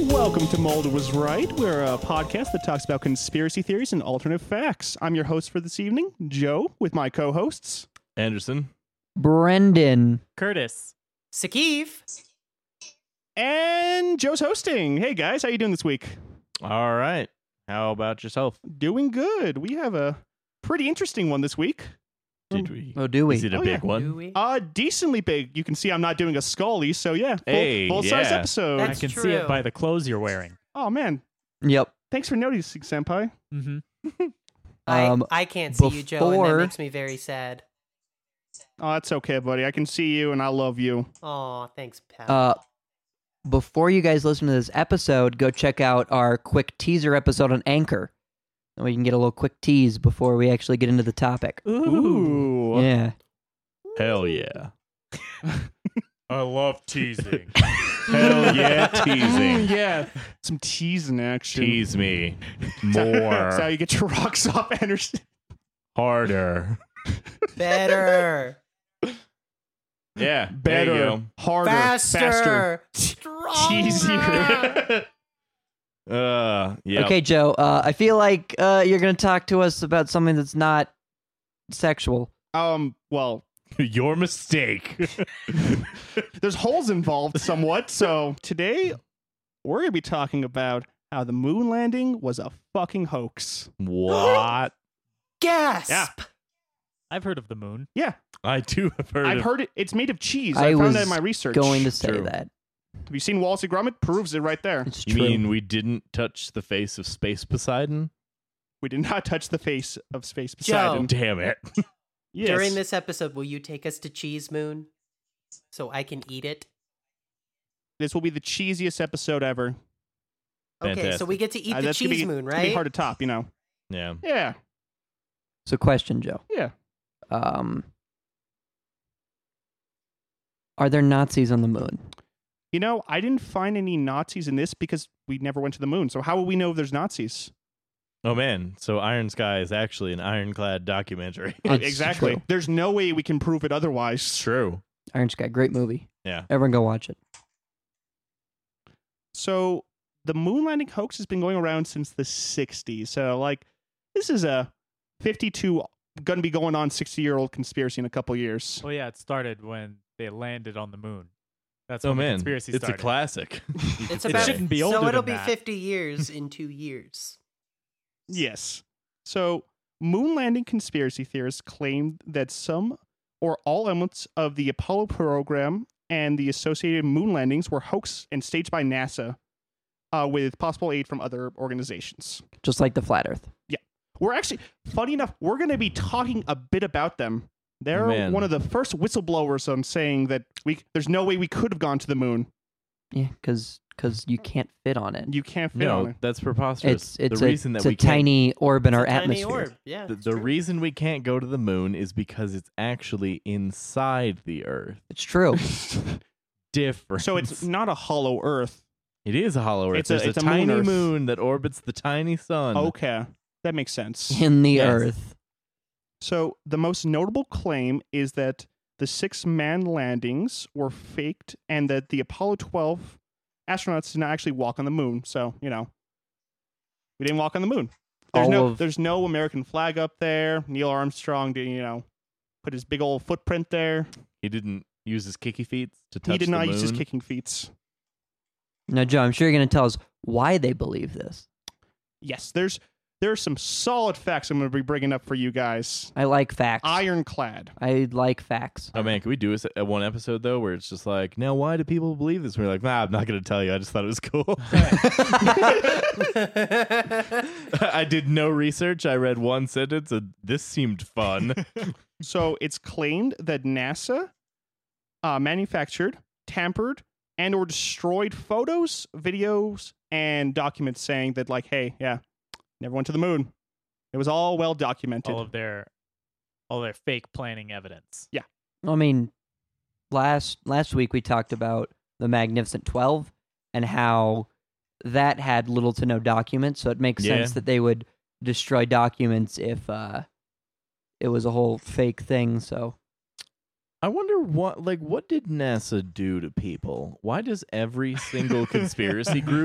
Welcome to Mulder Was Right. We're a podcast that talks about conspiracy theories and alternate facts. I'm your host for this evening, Joe, with my co-hosts. Anderson. Brendan. Curtis. Sakiv. And Joe's hosting. Hey guys, how you doing this week? All right. How about yourself? Doing good. We have a pretty interesting one this week. Did we? Oh, do we? Is it a Oh, big yeah. one? Do we? Decently big. You can see I'm not doing a Scully, so yeah, Hey, full-size yeah. episode. That's I can see true. it by the clothes you're wearing. Oh man, Yep. thanks for noticing, Senpai. Mm-hmm. I can't see you, Joe, and that before- makes me very sad. Oh, that's okay, buddy. I can see you, and I love you. Aw, thanks, pal. Before you guys listen to this episode, go check out our quick teaser episode on Anchor. And we can get a little quick tease before we actually get into the topic. Ooh. Yeah. Hell yeah. I love teasing. Hell yeah, teasing. Yeah, some teasing action. Tease me That's how more, you get your rocks off, Anderson. harder. Better. Yeah, Better, There you harder, Faster. Stronger. Stronger. go. Yeah. Okay, Joe, I feel like you're going to talk to us about something that's not sexual. Well, Your mistake. there's holes involved somewhat. So today we're gonna be talking about how the moon landing was a fucking hoax. What? Gasp. Yeah. I've heard of the moon. Yeah, I too have heard I've of heard it. It's made of cheese. I I found was that in my research. Going to say True. that. Have you seen Wallace and Gromit? Proves it right there. It's You true. mean we didn't touch the face of Space Poseidon? We did not touch the face of Space Joe. Poseidon. Damn it. Yes. During this episode, will you take us to Cheese Moon so I can eat it? This will be the cheesiest episode ever. Okay, so Fantastic. we get to eat the That's gonna Cheese be- Moon, it's gonna be right? hard to top, you know. Yeah. Yeah, So question, Joe. yeah. Are there Nazis on the moon? You know, I didn't find any Nazis in this because we never went to the moon. So how will we know if there's Nazis? Oh man, so Iron Sky is actually an ironclad documentary. It's Exactly. true. There's no way we can prove it otherwise. True. Iron Sky, great movie. Yeah. Everyone go watch it. So the moon landing hoax has been going around since the 60s. So, like, this is a 52, going to be going on 60-year-old conspiracy in a couple years. Well, yeah, it started when they landed on the moon. That's Oh when the man, conspiracy it's started. a classic. It's It about shouldn't be older so it'll than be that. 50 years in 2 years. Yes. So, moon landing conspiracy theorists claim that some or all elements of the Apollo program and the associated moon landings were hoax and staged by NASA with possible aid from other organizations. Just like the Flat Earth. We're actually, funny enough, we're going to be talking a bit about them. They're Man. one of the first whistleblowers on saying that there's no way we could have gone to the moon. Yeah, because you can't fit on it. You can't fit on No, it. that's preposterous. It's the a, reason that it's we a tiny orb in our It's a tiny atmosphere. orb. Yeah, the, it's the true. reason we can't go to the moon is because it's actually inside the Earth. It's true. Different. So it's not a hollow Earth. it is a hollow Earth. It's a- There's it's a tiny moon Earth. moon that orbits the tiny sun. Okay, that makes sense. In the Yes. Earth. So the most notable claim is that the 6-man landings were faked and that the Apollo 12 astronauts did not actually walk on the moon. So, you know, we didn't walk on the moon. There's no American flag up there. Neil Armstrong didn't, you know, put his big old footprint there. He didn't use his kicky feet to touch He did the not moon. use his kicking feet. Now, Joe, I'm sure you're going to tell us why they believe this. Yes, there's some solid facts I'm going to be bringing up for you guys. I like facts. Ironclad. I like facts. Oh man, can we do a one episode though where it's just like, now why do people believe this? And we're like, nah, I'm not gonna tell you. I just thought it was cool. I did no research. I read one sentence and this seemed fun. So it's claimed that NASA manufactured, tampered, and or destroyed photos, videos, and documents saying that, like, hey, yeah, never went to the moon. It was all well documented. all their fake planning evidence. I mean, last week we talked about the Magnificent 12 and how that had little to no documents, so it makes sense that they would destroy documents if it was a whole fake thing. So I wonder what did NASA do to people? Why does every single conspiracy group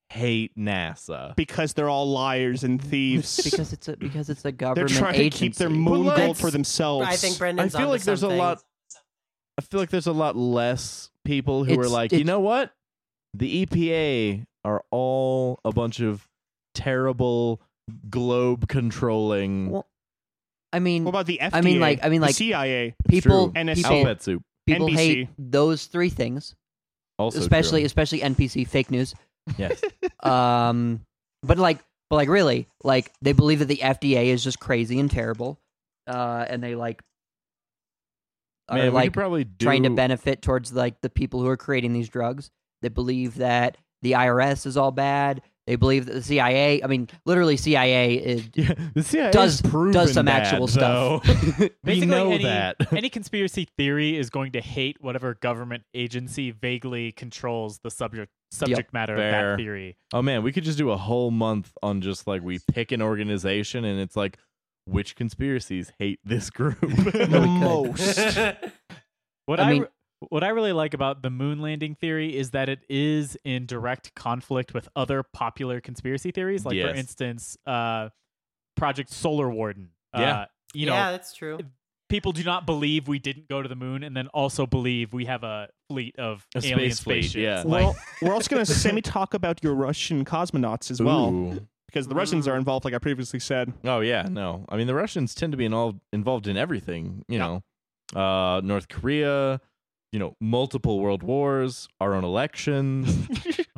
hate NASA. because they're all liars and thieves. because it's a they're government trying agency. to keep their moon Well, gold let's- for themselves. I think I Brendan's feel onto like there's something. a lot. I feel like there's a lot less people who are It's- like, you it's- know what? The EPA are all a bunch of terrible globe controlling. Well, I mean, What about the FDA? I mean, like- the CIA, people, NSA. people, Alphabet soup. people NBC. hate those three things, Also especially true. NPC, fake news. Yes. But really, like they believe that the FDA is just crazy and terrible, and they are Man, we like could probably do trying to benefit towards like the people who are creating these drugs. They believe that the IRS is all bad. They believe that the CIA, I mean, literally CIA is, Yeah, the CIA does proven some bad, actual though. stuff. We Basically, know any, that. any conspiracy theory is going to hate whatever government agency vaguely controls the subject matter of Fair. that theory. Oh man, we could just do a whole month on just like we pick an organization and it's like which conspiracies hate this group. the most. What I mean- what I really like about the moon landing theory is that it is in direct conflict with other popular conspiracy theories, like for Yes. instance, Project Solar Warden. Yeah. You yeah, know, that's true. people do not believe we didn't go to the moon, and then also believe we have a fleet of A alien space fleet, spaceships. yeah. Like, Well, we're also going to semi-talk about your Russian cosmonauts as well, Ooh. because the Russians are involved, like I previously said. Oh yeah, no. I mean the Russians tend to be involved in everything, you know. North Korea, you know, multiple world wars, our own elections.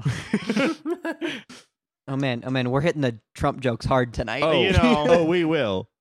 Oh man, we're hitting the Trump jokes hard tonight. Oh, You know. oh, we will.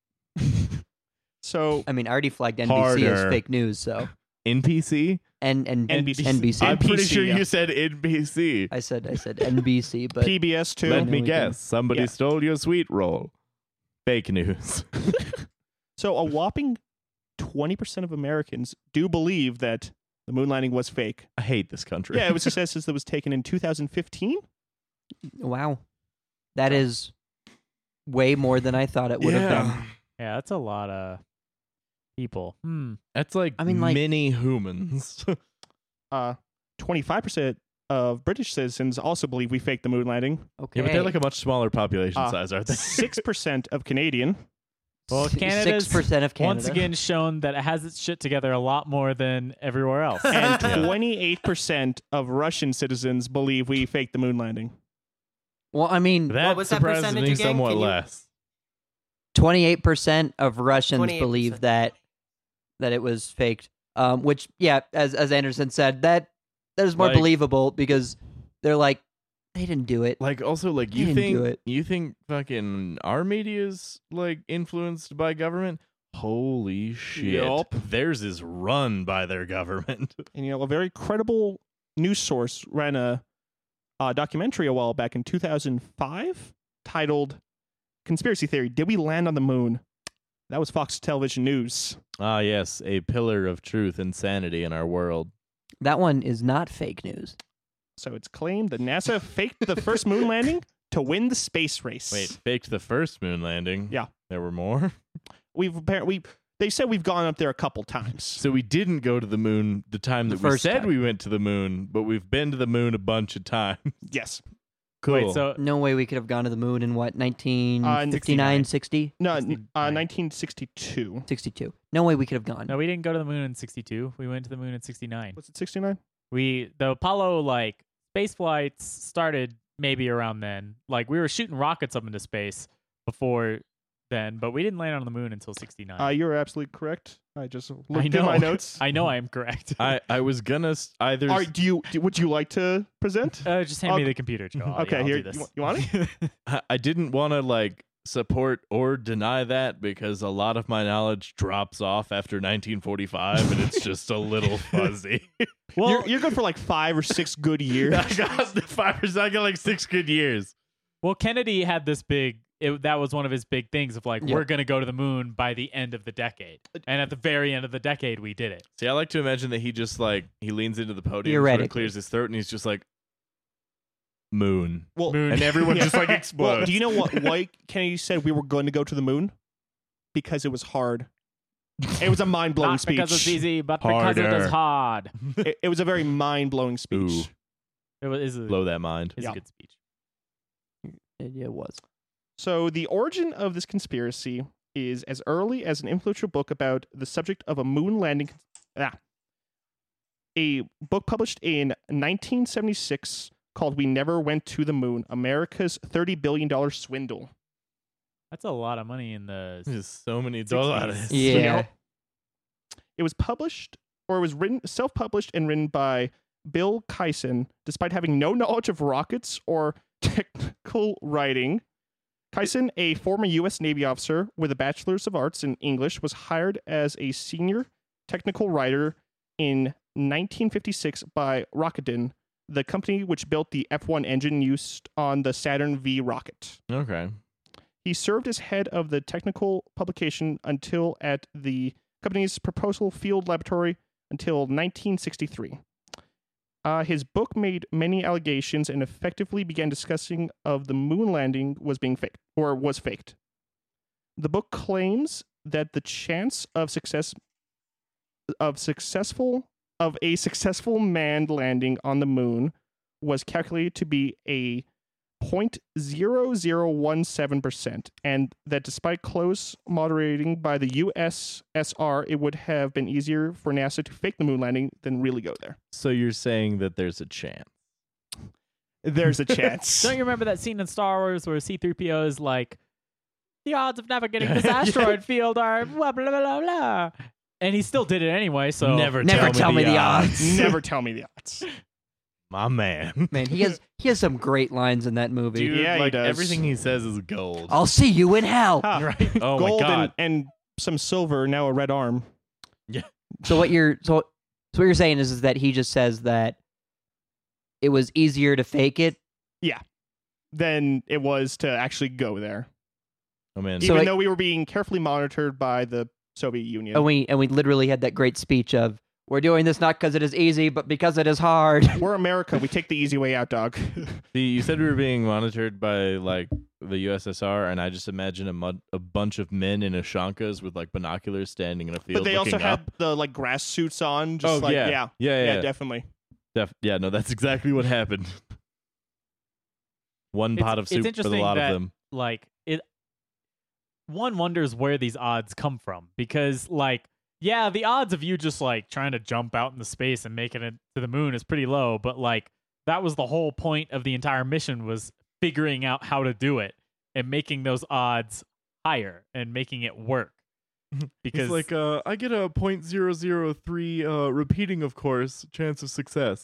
So I mean, I already flagged NBC as Harder. fake news, so NPC? and NBC. NBC. I'm pretty NPC, sure yeah. you said NPC. I said NBC, but PBS too. Let No, me we guess. Somebody Yeah. stole your sweet roll. Fake news. So a whopping 20% of Americans do believe that the moon landing was fake. I hate this country. Yeah, it was a census that was taken in 2015. wow, that is way more than I thought it would have been. yeah, that's a lot of people. That's like, I mean, like- mini humans. 25% of British citizens also believe we faked the moon landing. Okay, Yeah, but they're like a much smaller population size, aren't they? 6% of Canadian. Well, Canada's 6% of Canada. once again shown that it has its shit together a lot more than everywhere else. And Yeah. 28% of Russian citizens believe we faked the moon landing. Well, I mean, That was that surprises percentage me again? somewhat Can you- less. 28% of Russians 28%. believe that it was faked. Which, yeah, as Anderson said, that is more Like- believable because they're like, they didn't do it. Like also like They you didn't do it. think fucking our media's like influenced by government? Holy shit. Yup. Theirs is run by their government. And, you know, a very credible news source ran a documentary a while back in 2005 titled Conspiracy Theory, Did We Land on the Moon? That was Fox Television News. Ah yes, a pillar of truth and sanity in our world. That one is not fake news. So it's claimed that NASA faked the first moon landing to win the space race. Wait, faked the first moon landing. Yeah. There were more? They said we've gone up there a couple times. So we didn't go to the moon the time The that we first said time. we went to the moon, but we've been to the moon a bunch of times. Yes. Cool. Wait, so No way we could have gone to the moon in what, 1959, 60? No, 69. 1962. 62. No way we could have gone. no, we didn't go to the moon in 62. We went to the moon in 69. Was it 69? The Apollo like space flights started maybe around then. Like we were shooting rockets up into space before then, but we didn't land on the moon until 69. You're absolutely correct. I just I looked at know. my notes. I know I am correct. I was gonna either Would you like to present? Just hand me the computer, Joe. Okay, I'll here, do this. you want it? I didn't want to like support or deny that because a lot of my knowledge drops off after 1945 and it's just a little fuzzy. Well, You're good for like 5 or 6 good years. I got the 5 I got like 6 good years. well, Kennedy had this big. That was one of his big things of like Yeah. we're gonna go to the moon by the end of the decade, and at the very end of the decade, we did it. See, I like to imagine that he just like he leans into the podium, sort Theoretically. of clears his throat, and he's just like moon, Well, Moon. and everyone Yeah. just like explodes. well, do you know why Kennedy said we were going to go to the moon? Because it was hard. It was a mind-blowing Not speech. because it's easy, but because it Harder. is hard. It was a very mind-blowing speech. Ooh. It was is a, Blow that mind. is Yeah. a good speech. It was. So the origin of this conspiracy is as early as an influential book about the subject of a moon landing. A book published in 1976 called "We Never Went to the Moon: America's $30 billion Swindle." That's a lot of money in the. There's so many 60s. dollars. Yeah. It was published, or it was written, self-published and written by Bill Kyson, despite having no knowledge of rockets or technical writing. Kyson, a former U.S. Navy officer with a Bachelor's of Arts in English, was hired as a senior technical writer in 1956 by Rakuten, the company which built the F-1 engine used on the Saturn V rocket. Okay. He served as head of the technical publication until at the company's Proposal Field Laboratory until 1963. His book made many allegations and effectively began discussing of the moon landing was being faked or was faked. The book claims that the chance of a successful manned landing on the moon was calculated to be a 0.0017%, and that despite close moderating by the USSR, it would have been easier for NASA to fake the moon landing than really go there. So you're saying that there's a chance? There's a chance. Don't you remember that scene in Star Wars where C-3PO is like, the odds of never getting this asteroid field are blah, blah, blah, blah, blah. And he still did it anyway, so... Never tell me the odds. Never tell me the odds. My man. Man, he has some great lines in that movie. Dude, Yeah, he like does. Everything he says is gold. I'll see you in hell. Right? Oh Gold my god. and some silver, now a red arm. So what you're saying is that he just says that it was easier to fake it. Than it was to actually go there. Oh man. So Even though we were being carefully monitored by the Soviet Union. And we literally had that great speech of, we're doing this not because it is easy, but because it is hard. We're America. We take the easy way out, dog. See, you said we were being monitored by like the USSR, and I just imagine a bunch of men in Ashankas with like binoculars standing in a field. But they also looking had up. the like grass suits on. Just Oh like, yeah, yeah, definitely. Yeah, no, that's exactly what happened. One pot of soup for the interesting lot that, of them. Like, one wonders where these odds come from, because like, yeah, the odds of you just like trying to jump out into space and making it to the moon is pretty low, but like that was the whole point of the entire mission, was figuring out how to do it and making those odds higher and making it work. Because It's like I get a 0.003 repeating, of course, chance of success.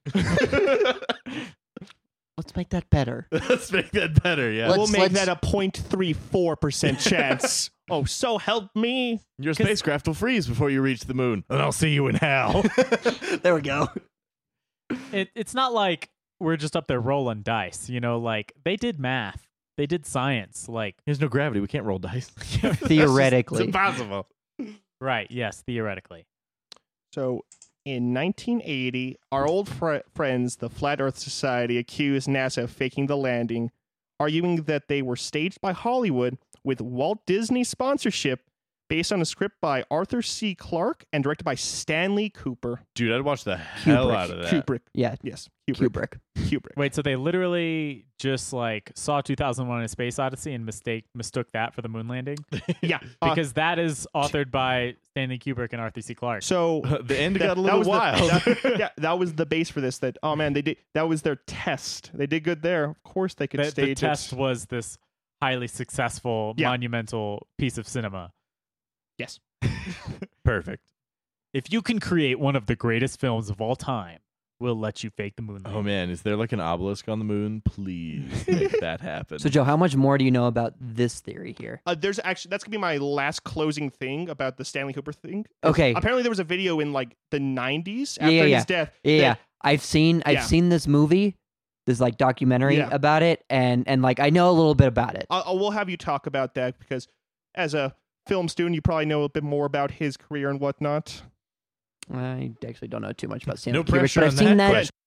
Let's make that better. Let's make that better, yeah. Let's- We'll make that a 0.34% chance. Oh, so help me. Your spacecraft will freeze before you reach the moon, and I'll see you in hell. There we go. it's not like we're just up there rolling dice, you know, like they did math, they did science, like There's no gravity. We can't roll dice. Theoretically. It's impossible. right, yes, theoretically. So in 1980, our old friends, the Flat Earth Society, accused NASA of faking the landing, arguing that they were staged by Hollywood with Walt Disney sponsorship based on a script by Arthur C. Clarke and directed by Stanley Cooper. Dude, I'd watch the hell Kubrick. out of that. Kubrick. Yeah, Yes. Kubrick. Kubrick. Wait, so they literally just like saw 2001: A Space Odyssey and mistook that for the moon landing? Yeah. Because that is authored by Stanley Kubrick and Arthur C. Clarke. So The end that- got a that little was wild. that was the base for this. That, oh man, they did. That was their test. They did good there. Of course, they could The stage test it. was this highly successful, Yeah. monumental piece of cinema. Yes. Perfect. If you can create one of the greatest films of all time, we'll let you fake the moon landing. Oh man, is there like an obelisk on the moon? Please make that happen. So, Joe, how much more do you know about this theory here? There's actually, that's gonna be my last closing thing about the Stanley Cooper thing. Okay. Apparently, there was a video in like the 90s after Yeah, yeah, his death. Yeah, that- I've seen Yeah. this movie, this like documentary Yeah. about it, and like I know a little bit about it. We'll have you talk about that because as a film student, you probably know a bit more about his career and whatnot. I actually don't know too much about Stanley No Kubrick, pressure but I've on seen that, that.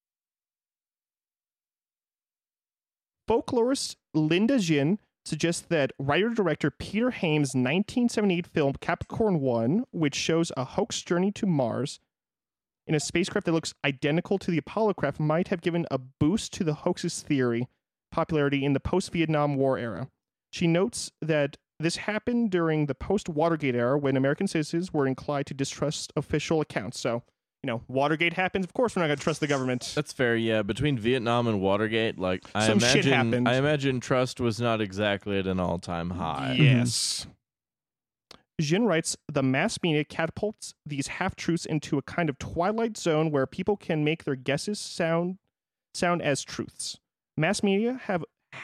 Folklorist Linda Jin suggests that writer-director Peter Haim's 1978 film Capricorn 1, which shows a hoax journey to Mars in a spacecraft that looks identical to the Apollo craft, might have given a boost to the hoax's theory. popularity in the post-Vietnam War era. She notes that this happened during the post-Watergate era when American citizens were inclined to distrust official accounts. So, Watergate happens. Of course, we're not going to trust the government. That's fair, yeah. Between Vietnam and Watergate, like Some shit happened. I imagine trust was not exactly at an all-time high. Yes. Jin writes, the mass media catapults these half-truths into a kind of twilight zone where people can make their guesses sound as truths. Mass media have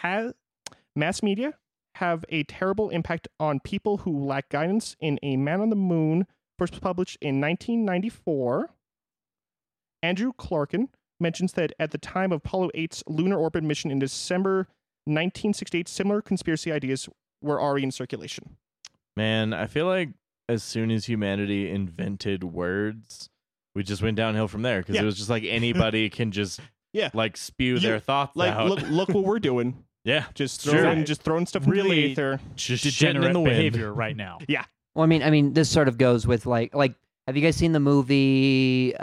a terrible impact on people who lack guidance. In A Man on the Moon, first published in 1994, Andrew Clarkin mentions that at the time of Apollo 8's lunar orbit mission in December 1968, similar conspiracy ideas were already in circulation. Man, I feel like as soon as humanity invented words, we just went downhill from there because it was just like anybody can just like spew their thoughts out. Look what we're doing. Yeah, just throwing stuff into the ether. Just degenerate in the wind. behavior right now. Yeah. Well, I mean, this sort of goes with like, have you guys seen the movie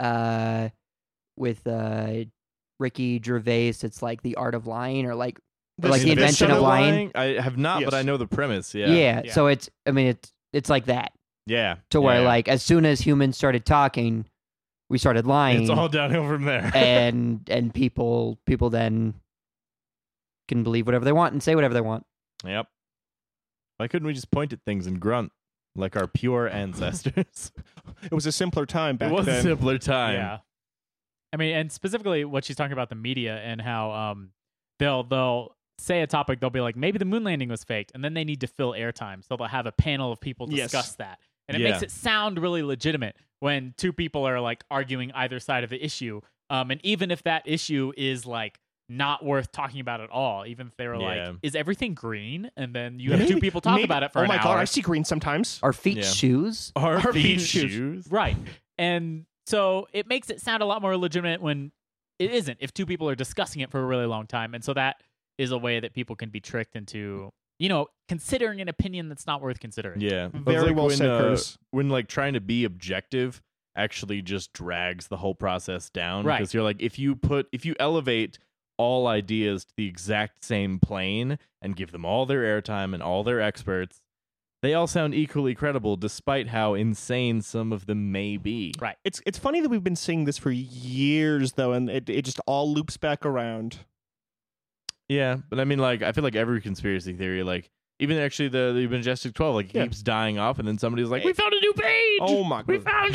with Ricky Gervais? It's like The Art of Lying, or like the invention of lying. I have not, Yes. but I know the premise. Yeah. Yeah. So it's like that. Yeah. To where Yeah. like as soon as humans started talking, we started lying. It's all downhill from there. and people then can believe whatever they want and say whatever they want. Yep. Why couldn't we just point at things and grunt like our pure ancestors? It was a simpler time back It was then. a simpler time. Yeah. I mean, and specifically what she's talking about the media and how they'll say a topic, they'll be like, maybe the moon landing was faked, and then they need to fill airtime, so they'll have a panel of people discuss that. And it makes it sound really legitimate when two people are like arguing either side of the issue. And even if that issue is like not worth talking about at all, even if they were like, is everything green? And then you have two people talk about it for an hour. Oh my god, I see green sometimes. Are feet shoes? Our feet shoes. shoes. Right. And so it makes it sound a lot more legitimate when it isn't, if two people are discussing it for a really long time. And so that is a way that people can be tricked into, considering an opinion that's not worth considering. Yeah. Very like well when, said, Curtis. when like trying to be objective actually just drags the whole process down. Right. Because you're like, if you elevate all ideas to the exact same plane and give them all their airtime and all their experts, they all sound equally credible despite how insane some of them may be. Right. It's funny that we've been saying this for years, though, and it just all loops back around. Yeah, but I mean, like, I feel like every conspiracy theory, like, even actually the Majestic 12, like, keeps dying off, and then somebody's like, we found a new page! Oh my god. We found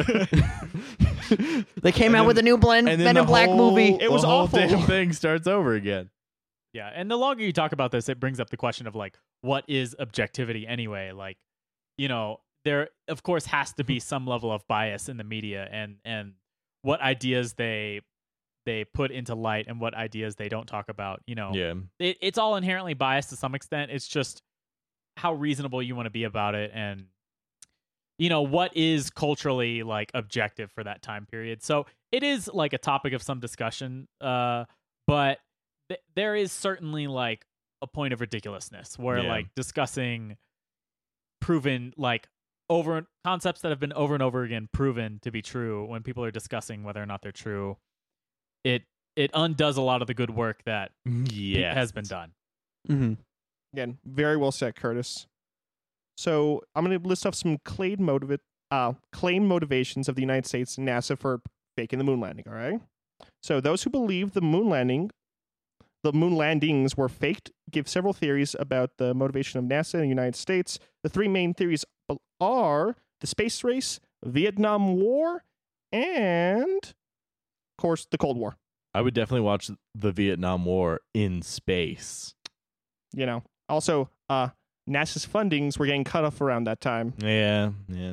it! They came out with a new Men in Black movie. It was the whole awful. damn thing starts over again. Yeah. And the longer you talk about this, it brings up the question of like, what is objectivity anyway? Like, there of course has to be some level of bias in the media and what ideas they put into light and what ideas they don't talk about. Yeah. It's all inherently biased to some extent. It's just how reasonable you want to be about it, and what is culturally like objective for that time period. So it is like a topic of some discussion, but there is certainly like a point of ridiculousness where like discussing proven like over concepts that have been over and over again proven to be true, when people are discussing whether or not they're true, it undoes a lot of the good work that has been done. Mm-hmm. Again, very well said, Curtis. So I'm going to list off some claimed motivations of the United States and NASA for faking the moon landing, all right? So those who believe the moon landings were faked give several theories about the motivation of NASA and the United States. The three main theories are the space race, Vietnam War, and, of course, the Cold War. I would definitely watch the Vietnam War in space. Also, NASA's fundings were getting cut off around that time. Yeah.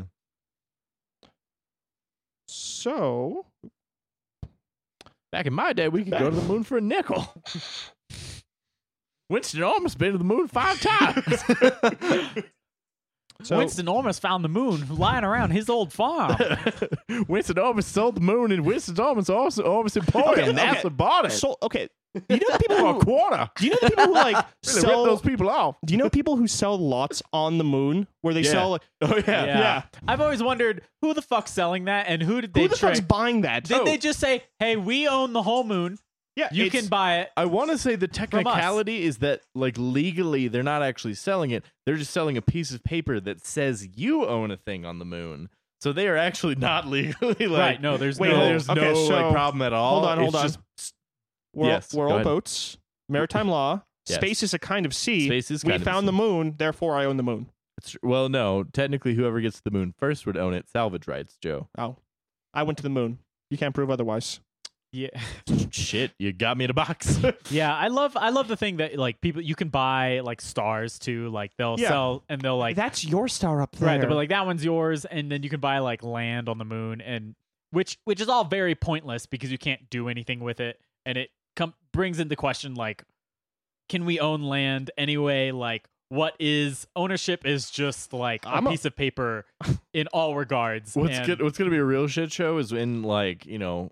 So, Back in my day, we could go to the moon for a nickel. Winston almost been to the moon 5 times. So Winston almost found the moon lying around his old farm. Winston almost sold the moon, and Winston almost employed Okay, and NASA okay. bought it. So okay, you know the people For a who quarter. do you know the people who like Really rip sell those people off. Do you know people who sell lots on the moon where they sell like Oh yeah. Yeah. I've always wondered who the fuck's selling that and who did they who the trick? fuck's buying that? Did they just say, "Hey, we own the whole moon. Yeah, You it's- can buy it. I want to say the technicality is that like legally they're not actually selling it. They're just selling a piece of paper that says you own a thing on the moon. So they are actually not legally like Right, no, there's Wait, no. there's Okay, no so- like problem at all. hold on. It's just World, Yes, go world ahead. boats, maritime law, Yes. space is a kind of sea. Space is we kind of found a the sea. moon, therefore I own the moon. well, no, technically whoever gets to the moon first would own it. Salvage rights, Joe. Oh, I went to the moon. You can't prove otherwise. Yeah. Shit, you got me in a box. Yeah, I love the thing that like people you can buy like stars too. Like they'll Yeah. sell and they'll like That's your star up there. right. They'll be like that one's yours, and then you can buy like land on the moon, and which is all very pointless because you can't do anything with it, and it brings into question like, can we own land anyway? Like, what is ownership is just like a piece of paper in all regards. what's and, good, what's going to be a real shit show is when like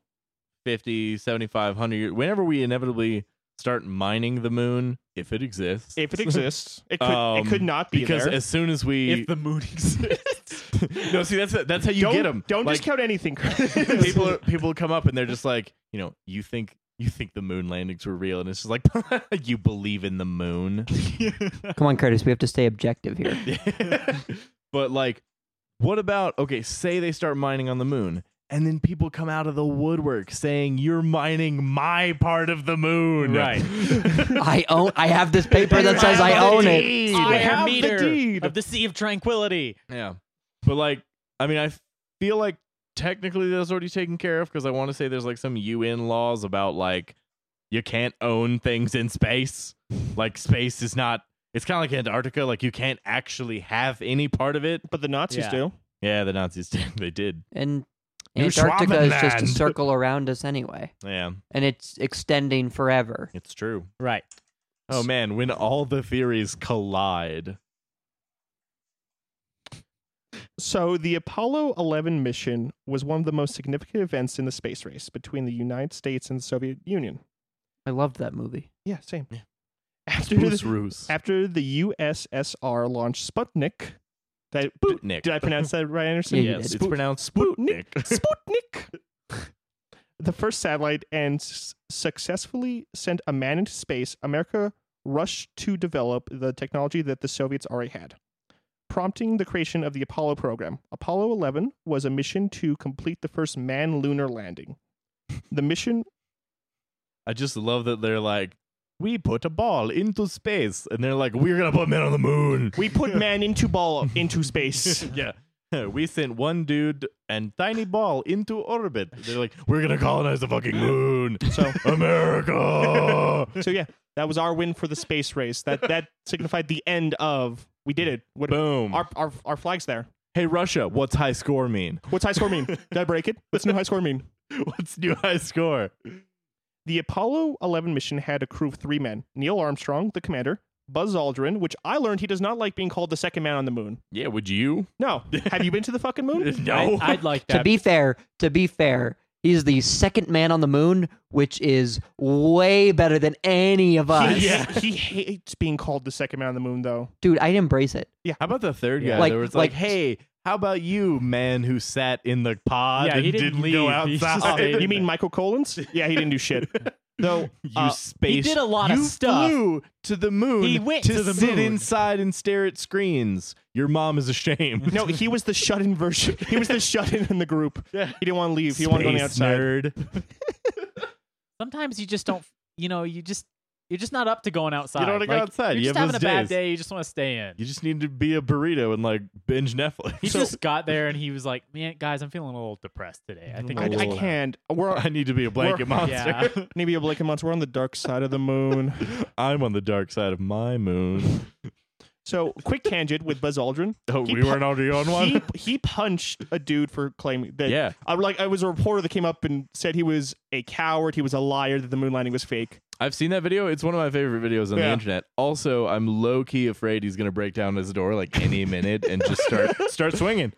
50, 75, 100 years, whenever we inevitably start mining the moon, if it exists. if it exists, it could not be because there. as soon as we if the moon exists. no, see that's how you don't get them. don't like, discount anything. people come up and they're just like, you think the moon landings were real, and it's just like you believe in the moon. Come on, Curtis. We have to stay objective here. But like, what about say they start mining on the moon, and then people come out of the woodwork saying you're mining my part of the moon. Right. I have this paper that says I own it. Square have the meter deed. of the Sea of Tranquility. Yeah. But like, I mean, I feel like technically that's already taken care of because I want to say there's like some UN laws about like you can't own things in space. Like space is not. It's kind of like Antarctica. Like you can't actually have any part of it. But the Nazis Yeah. do. Yeah, the Nazis did. They did. And New Antarctica is just a Schwabenland. circle around us anyway. Yeah, And it's extending forever. it's true. Right. Oh man, when all the theories collide. So the Apollo 11 mission was one of the most significant events in the space race between the United States and the Soviet Union. I loved that movie. Yeah, same. Yeah. After Bruce the, Roos. after the USSR launched Sputnik, Sputnik. did I pronounce that right, Anderson? Yeah, you Yes, did. it's pronounced Sputnik. Sputnik. The first satellite and successfully sent a man into space. America rushed to develop the technology that the Soviets already had, prompting the creation of the Apollo program. Apollo 11 was a mission to complete the first manned lunar landing. The mission I just love that they're like, we put a ball into space, and they're like, we're gonna put men on the moon. we put man into ball into space. Yeah. We sent one dude and tiny ball into orbit. They're like, we're gonna colonize the fucking moon. So America. so yeah, that was our win for the space race. That signified the end of we did it. What Boom. our flag's there. Hey Russia, what's high score mean? What's high score mean? Did I break it? What's new high score mean? What's new high score? The Apollo 11 mission had a crew of 3 men. Neil Armstrong, the commander, Buzz Aldrin, which I learned he does not like being called the second man on the moon. Yeah, would you? No. Have you been to the fucking moon? No. I'd like To that. be fair, he's the second man on the moon, which is way better than any of us. He hates being called the second man on the moon, though. Dude, I'd embrace it. How about the third guy? Like- There was like, like- hey, how about you, man who sat in the pod Yeah, and he didn't go leave. He just outside? stayed You mean Michael Collins? Yeah, he didn't do shit. Though, You space. he did a lot of you stuff. flew to the moon. He went to to the sit moon. inside and stare at screens. Your mom is ashamed. no, he was the shut-in version. He was the shut-in in the group. Yeah. He didn't want to leave. He wanted to go on the Space outside. nerd. Sometimes you just don't. You're just not up to going outside. You don't wanna go outside. You're You just have having a those bad days. day. You just want to stay in. You just need to be a burrito and like binge Netflix. He just got there and he was like, "Man, guys, I'm feeling a little depressed today. I think I I'm can't. I need to be a blanket monster. Yeah. Maybe a blanket monster. We're on the dark side of the moon. I'm on the dark side of my moon. So, quick tangent with Buzz Aldrin. Oh, He we pu- weren't already on one? He punched a dude for claiming that. Yeah. I was a reporter that came up and said he was a coward. He was a liar. That the moon landing was fake. I've seen that video. It's one of my favorite videos on the Yeah. internet. Also, I'm low key afraid he's gonna break down his door like any minute and just start swinging.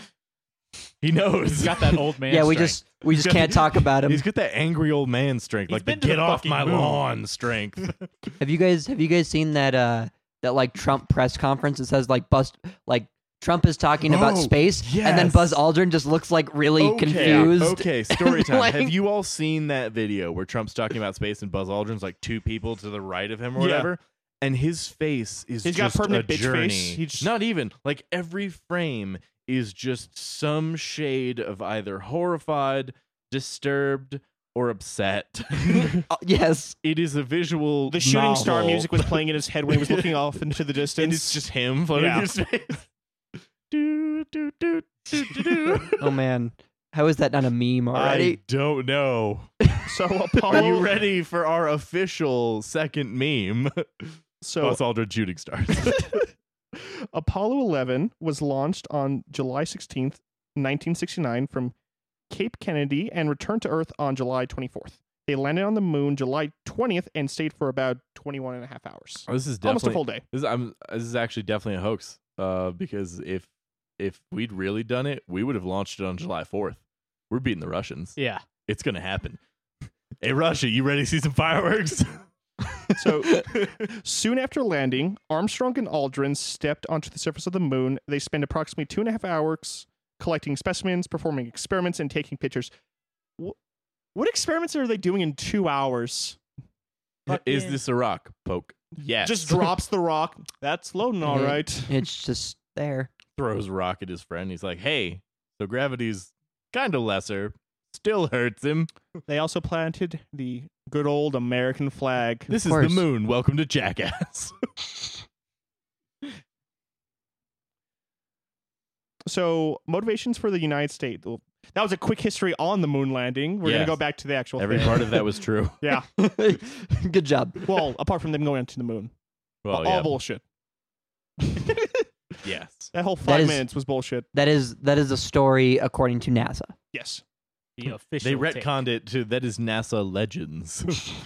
He knows. He's got that old man. Yeah, we strength. just can't talk about him. He's got that angry old man strength, He's like the been to get the off fucking my moon. lawn strength. Have you guys seen that like Trump press conference that says like Trump is talking about Oh, space, and then yes. Buzz Aldrin just looks like really confused. Okay, story time. Like- Have you all seen that video where Trump's talking about space and Buzz Aldrin's like two people to the right of him or Yeah. whatever? And his face is He's got just permanent a bitch journey. face. He just- Not even. Like every frame is just some shade of either horrified, disturbed, or upset. Yes. It is a visual The shooting star novel. music was playing in his head when he was looking off into the distance. And it's just him floating Yeah. through space. Do, do, do, do, do, do. Oh man, how is that not a meme I already? don't know. so Are you Apollo. ready for our official second meme? So Buzz Aldrin shooting stars. Apollo 11 was launched on July 16th, 1969 from Cape Kennedy and returned to Earth on July 24th. They landed on the moon July 20th and stayed for about 21 and a half hours. This is Almost a definitely full day. this is actually definitely a hoax. Because if we'd really done it, we would have launched it on July 4th. We're beating the Russians. Yeah. It's gonna happen. Hey Russia, you ready to see some fireworks? So soon after landing, Armstrong and Aldrin stepped onto the surface of the moon. They spent approximately 2.5 hours collecting specimens, performing experiments, and taking pictures. What experiments are they doing in 2 hours? Is this a rock? Poke. Yes. Just drops the rock. That's loading, all Mhm. right. It's just there. Throws a rock at his friend. He's like, hey, so gravity's kind of lesser. Still hurts him. They also planted the good old American flag. This is course. the moon. Welcome to Jackass. So, motivations for the United States. Well, that was a quick history on the moon landing. We're going Yes. to go back to the actual Every thing. part of that was true. Yeah. Good job. Well, apart from them going to the moon. Well, all yeah. bullshit. Yes. That whole That 5 is- minutes was bullshit. That is a story according to NASA. Yes. The official. They take. retconned it to that is NASA Legends.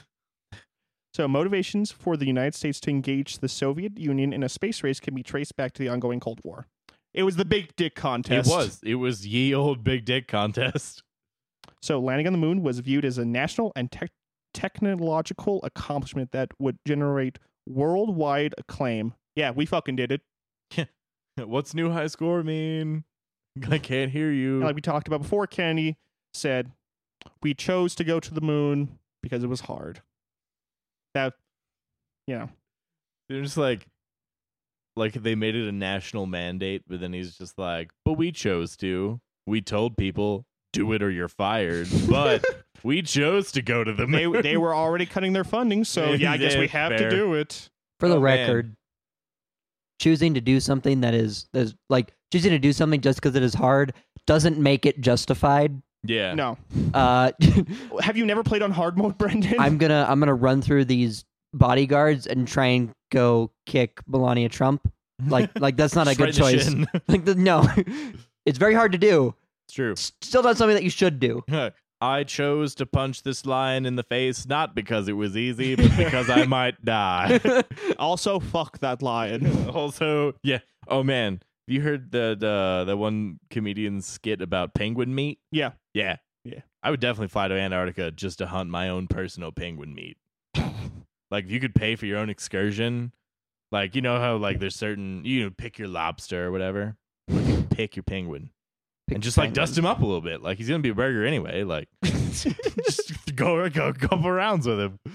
So, motivations for the United States to engage the Soviet Union in a space race can be traced back to the ongoing Cold War. It was the big dick contest. It was ye old big dick contest. So, landing on the moon was viewed as a national and technological accomplishment that would generate worldwide acclaim. Yeah, we fucking did it. What's new high score mean? I can't hear you. And like we talked about before, Kennedy said, we chose to go to the moon because it was hard. That, you know. They're just like they made it a national mandate, but then he's just like, but we chose to. We told people, do it or you're fired. But we chose to go to the moon. They were already cutting their funding, so yeah, I guess we have Fair. to do it. For the Oh, man. record, choosing to do something choosing to do something just because it is hard doesn't make it justified. Yeah. No. Uh, Have you never played on hard mode, Brendan? I'm gonna run through these bodyguards and try and go kick Melania Trump. Like that's not a good Shred the choice. shin. No, it's very hard to do. It's true. Still not something that you should do. I chose to punch this lion in the face not because it was easy, but because I might die. Also, fuck that lion. Also, yeah. Oh man, have you heard the one comedian's skit about penguin meat? Yeah. Yeah. Yeah. I would definitely fly to Antarctica just to hunt my own personal penguin meat. Like if you could pay for your own excursion, like you know how like there's certain pick your lobster or whatever, pick your penguin. And just like dust him up a little bit, like he's gonna be a burger anyway. Like, just go a couple rounds with him.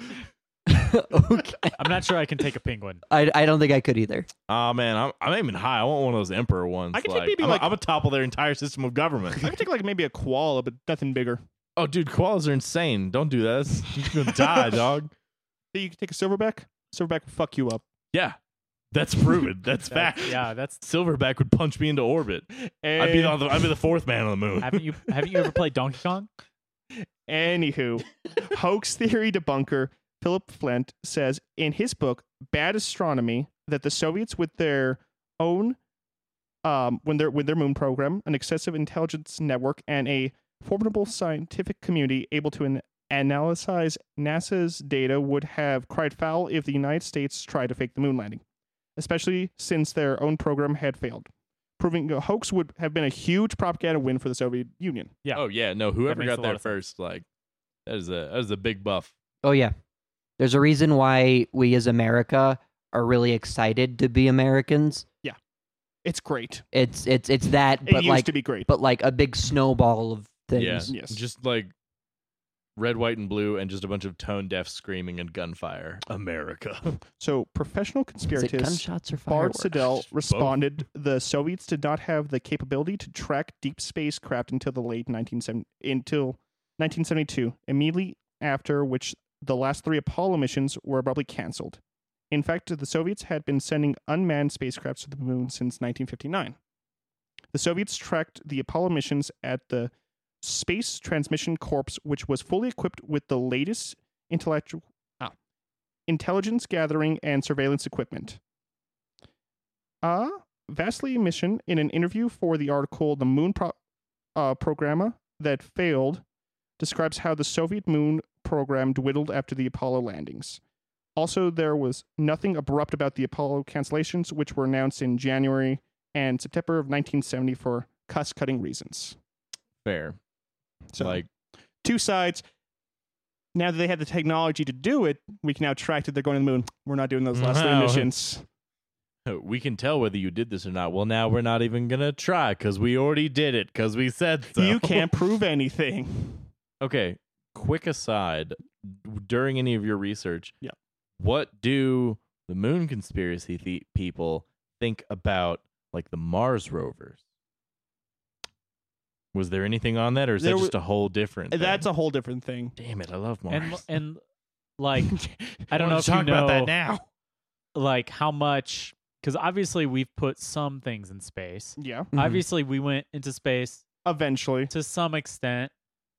Okay. I'm not sure I can take a penguin. I don't think I could either. Oh man, I'm aiming high. I want one of those emperor ones. I could take like, maybe, I'm, like- I'm gonna topple their entire system of government. I could take like maybe a koala, but nothing bigger. Oh, dude, koalas are insane. Don't do this. You're gonna die, dog. So you could take a silverback. Silverback will fuck you up. Yeah, that's proven. That's fact. Yeah, that's. Silverback would punch me into orbit. I'd be the fourth man on the moon. Haven't you ever played Donkey Kong? Anywho, hoax theory debunker Philip Flint says in his book Bad Astronomy that the Soviets, with their own with their moon program, an excessive intelligence network, and a formidable scientific community able to analyze NASA's data, would have cried foul if the United States tried to fake the moon landing, especially since their own program had failed. Proving a hoax would have been a huge propaganda win for the Soviet Union. Yeah. Oh yeah, no. Whoever makes a got lot there of sense. first, like that is a big buff. Oh yeah. There's a reason why we as America are really excited to be Americans. Yeah. It's great. It's that, It but used like to be great. but like a big snowball of Yeah, things. Yes. just like red, white, and blue, and just a bunch of tone deaf screaming and gunfire. America. So, professional Is it conspirators gunshots or Bart fireworks? Siddell responded the Soviets did not have the capability to track deep spacecraft until the late 1972, immediately after which the last 3 Apollo missions were abruptly canceled. In fact, the Soviets had been sending unmanned spacecraft to the moon since 1959. The Soviets tracked the Apollo missions at the Space Transmission Corps, which was fully equipped with the latest intelligence gathering and surveillance equipment. Vasily Mission, in an interview for the article The Moon Programma That Failed, describes how the Soviet moon program dwindled after the Apollo landings. Also, there was nothing abrupt about the Apollo cancellations, which were announced in January and September of 1970 for cost-cutting reasons. Fair. So, Like, 2 sides. Now that they had the technology to do it, we can now track that they're going to the moon. We're not doing those last 3 No. missions. we can tell whether you did this or not. Well, now we're not even going to try because we already did it because we said so. You can't prove anything. Okay, quick aside. During any of your research, Yeah. what do the moon conspiracy people think about, like, the Mars rovers? Was there anything on that, or is There that just a whole different thing? That's a whole different thing. Damn it, I love Mars. And like I don't know Let's if you talk know about that now. like how much, because obviously we've put some things in space. Yeah, Mhm. Obviously we went into space eventually. to some extent.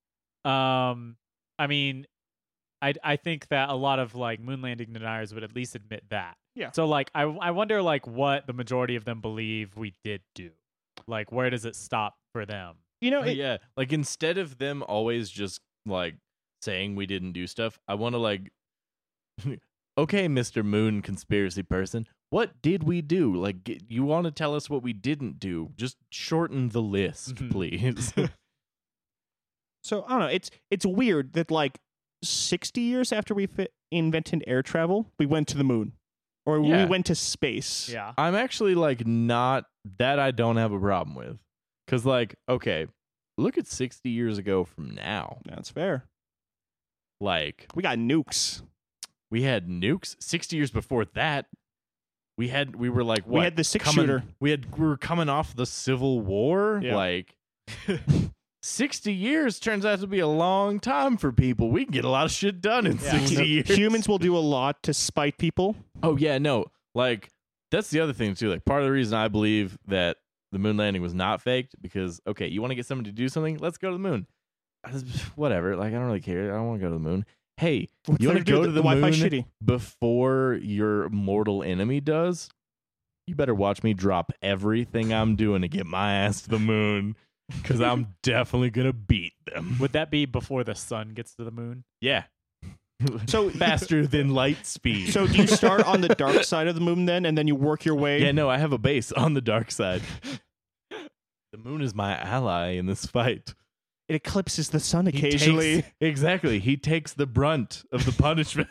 I mean, I think that a lot of like moon landing deniers would at least admit that. Yeah. So like I wonder like what the majority of them believe we did do. Like where does it stop for them? You know, Yeah, like, instead of them always just, like, saying we didn't do stuff, I want to, like, okay, Mr. Moon conspiracy person, what did we do? Like, you want to tell us what we didn't do? Just shorten the list, Mhm. please. so I don't know. It's weird that like 60 years after we invented air travel, we went to the moon, or Yeah. we went to space. Yeah. I'm actually, like, not that I don't have a problem with. Because, like, okay, look at 60 years ago from now. That's fair. Like, We got nukes. we had nukes. 60 years before that, we were like, what? We had the 6 coming- shooter. We were coming off the Civil War. Yeah. Like, 60 years turns out to be a long time for people. We can get a lot of shit done in 60 years. Humans will do a lot to spite people. Oh yeah, no. Like, that's the other thing too. Like, part of the reason I believe that the moon landing was not faked, because, okay, you want to get someone to do something? Let's go to the moon. Whatever. Like, I don't really care. I don't want to go to the moon. Hey, What's you there want to do? go to the Wi-Fi moon shitty. before your mortal enemy does? You better watch me drop everything I'm doing to get my ass to the moon, because I'm definitely gonna beat them. Would that be before the sun gets to the moon? Yeah. So faster than light speed. So do you start on the dark side of the moon then, and then you work your way? Yeah, no, I have a base on the dark side. The moon is my ally in this fight. It eclipses the sun He occasionally. Exactly. He takes the brunt of the punishment.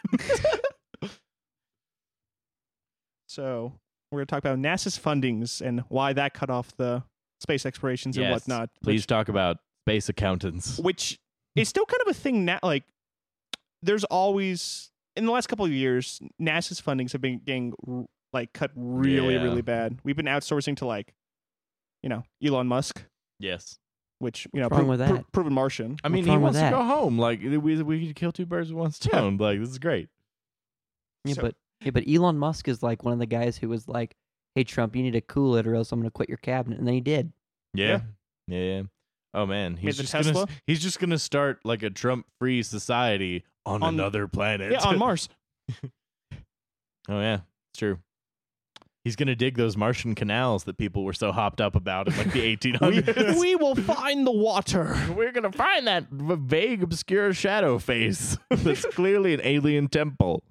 So we're going to talk about NASA's fundings and why that cut off the space explorations and Yes. whatnot. Please talk about space accountants. Which is still kind of a thing now. Like, there's always, in the last couple of years, NASA's fundings have been getting like cut really, Yeah. really bad. We've been outsourcing to like, Elon Musk, Yes. which What's wrong with that? proven Martian. I mean, What's he wrong with wants to that? go home. Like, we could kill two birds with one stone. Like, this is great. Yeah, So- but Elon Musk is like one of the guys who was like, "Hey Trump, you need to cool it, or else I'm going to quit your cabinet," and then he did. Yeah. Yeah. Oh man, Made he's the just Tesla? gonna start like a Trump-free society on another planet. Yeah, on Mars. Oh yeah, it's true. He's gonna dig those Martian canals that people were so hopped up about in like the 1800s. we will find the water. We're gonna find that vague, obscure shadow face that's clearly an alien temple.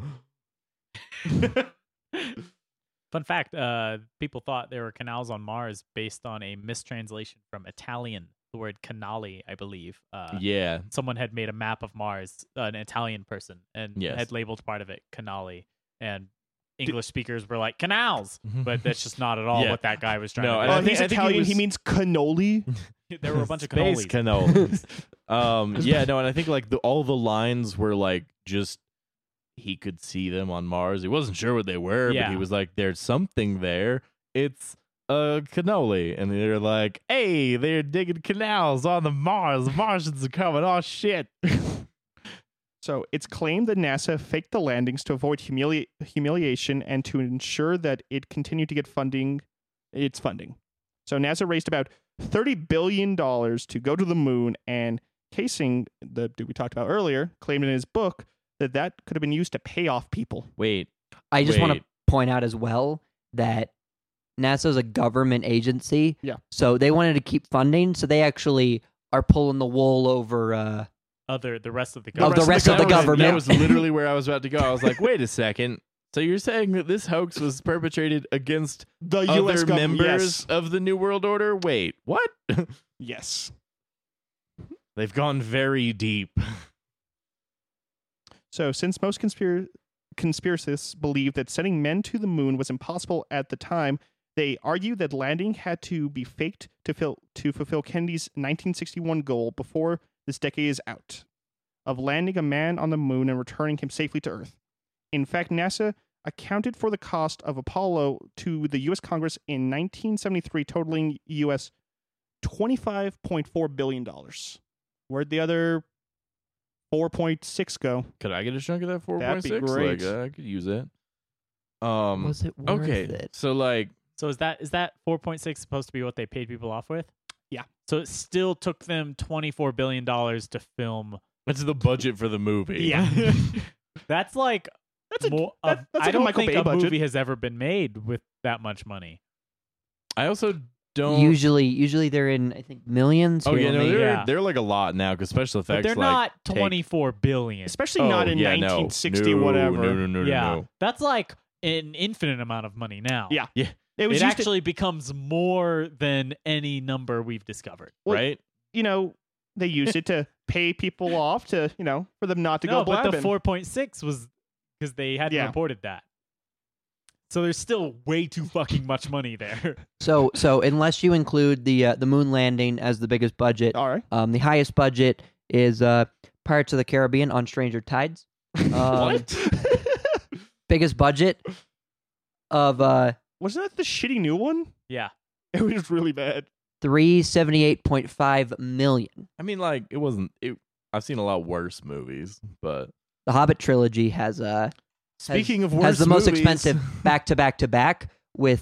Fun fact, people thought there were canals on Mars based on a mistranslation from Italian, the word canali, I believe. Yeah, Someone had made a map of Mars, an Italian person, and Yes. had labeled part of it canali. And English speakers were like canals, but that's just not at all Yeah. what that guy was trying No, to and do. I Oh, think- he's I think he Italian. was- He means cannoli. There were a bunch of Space cannolis. cannolis. Yeah, no, and I think like all the lines were like just he could see them on Mars. He wasn't sure what they were, but Yeah. he was like, "There's something there. It's a cannoli," and they're like, "Hey, they're digging canals on the Mars. The Martians are coming. Oh shit!" So it's claimed that NASA faked the landings to avoid humiliation and to ensure that it continued to get its funding. So NASA raised about $30 billion to go to the moon, and Casing, the dude we talked about earlier, claimed in his book that could have been used to pay off people. Wait, I just want to Wait. point out as well that NASA is a government agency. Yeah. So they wanted to keep funding, so they actually are pulling the wool over. The rest of the Of the government. rest of the government. That was literally where I was about to go. I was like, "Wait a second. So you're saying that this hoax was perpetrated against The other U.S. government. members of the New World Order? Wait, what?" Yes. They've gone very deep. So, since most conspiracists believe that sending men to the moon was impossible at the time, they argue that landing had to be faked to fulfill Kennedy's 1961 goal before this decade is out, of landing a man on the moon and returning him safely to Earth. In fact, NASA accounted for the cost of Apollo to the U.S. Congress in 1973, totaling U.S. $25.4 billion. Where'd the other 4.6 go? Could I get a chunk of that 4.6? That'd be great. Like, I could use it. Was it worth Okay, it? so like, So is that 4.6 supposed to be what they paid people off with? Yeah. So it still took them $24 billion to film. that's the budget for the movie. Yeah. That's like That's a- more. that's I like a don't Michael think Bay a budget. movie has ever been made with that much money. I also don't. Usually they're in, I think, millions. Oh Here, yeah, no, let me- they're Yeah. they're like a lot now because special effects. But they're like, not take- 24 billion. Especially not in 1960, no, whatever. No, Yeah, no. that's like an infinite amount of money now. Yeah. Yeah. It was It used to- actually becomes more than any number we've discovered. Well, Right? they used it to pay people off to, for them not to No, go blabbing. but the 4.6 was because they hadn't Yeah. reported that. So there's still way too fucking much money there. So unless you include the moon landing as the biggest budget, All right. the highest budget is Pirates of the Caribbean on Stranger Tides. What? Biggest budget of Wasn't that the shitty new one? Yeah. It was really bad. $378.5 million. I mean, like it wasn't. I've seen a lot worse movies, but The Hobbit trilogy has speaking of worse, has the most movies- expensive back to back to back with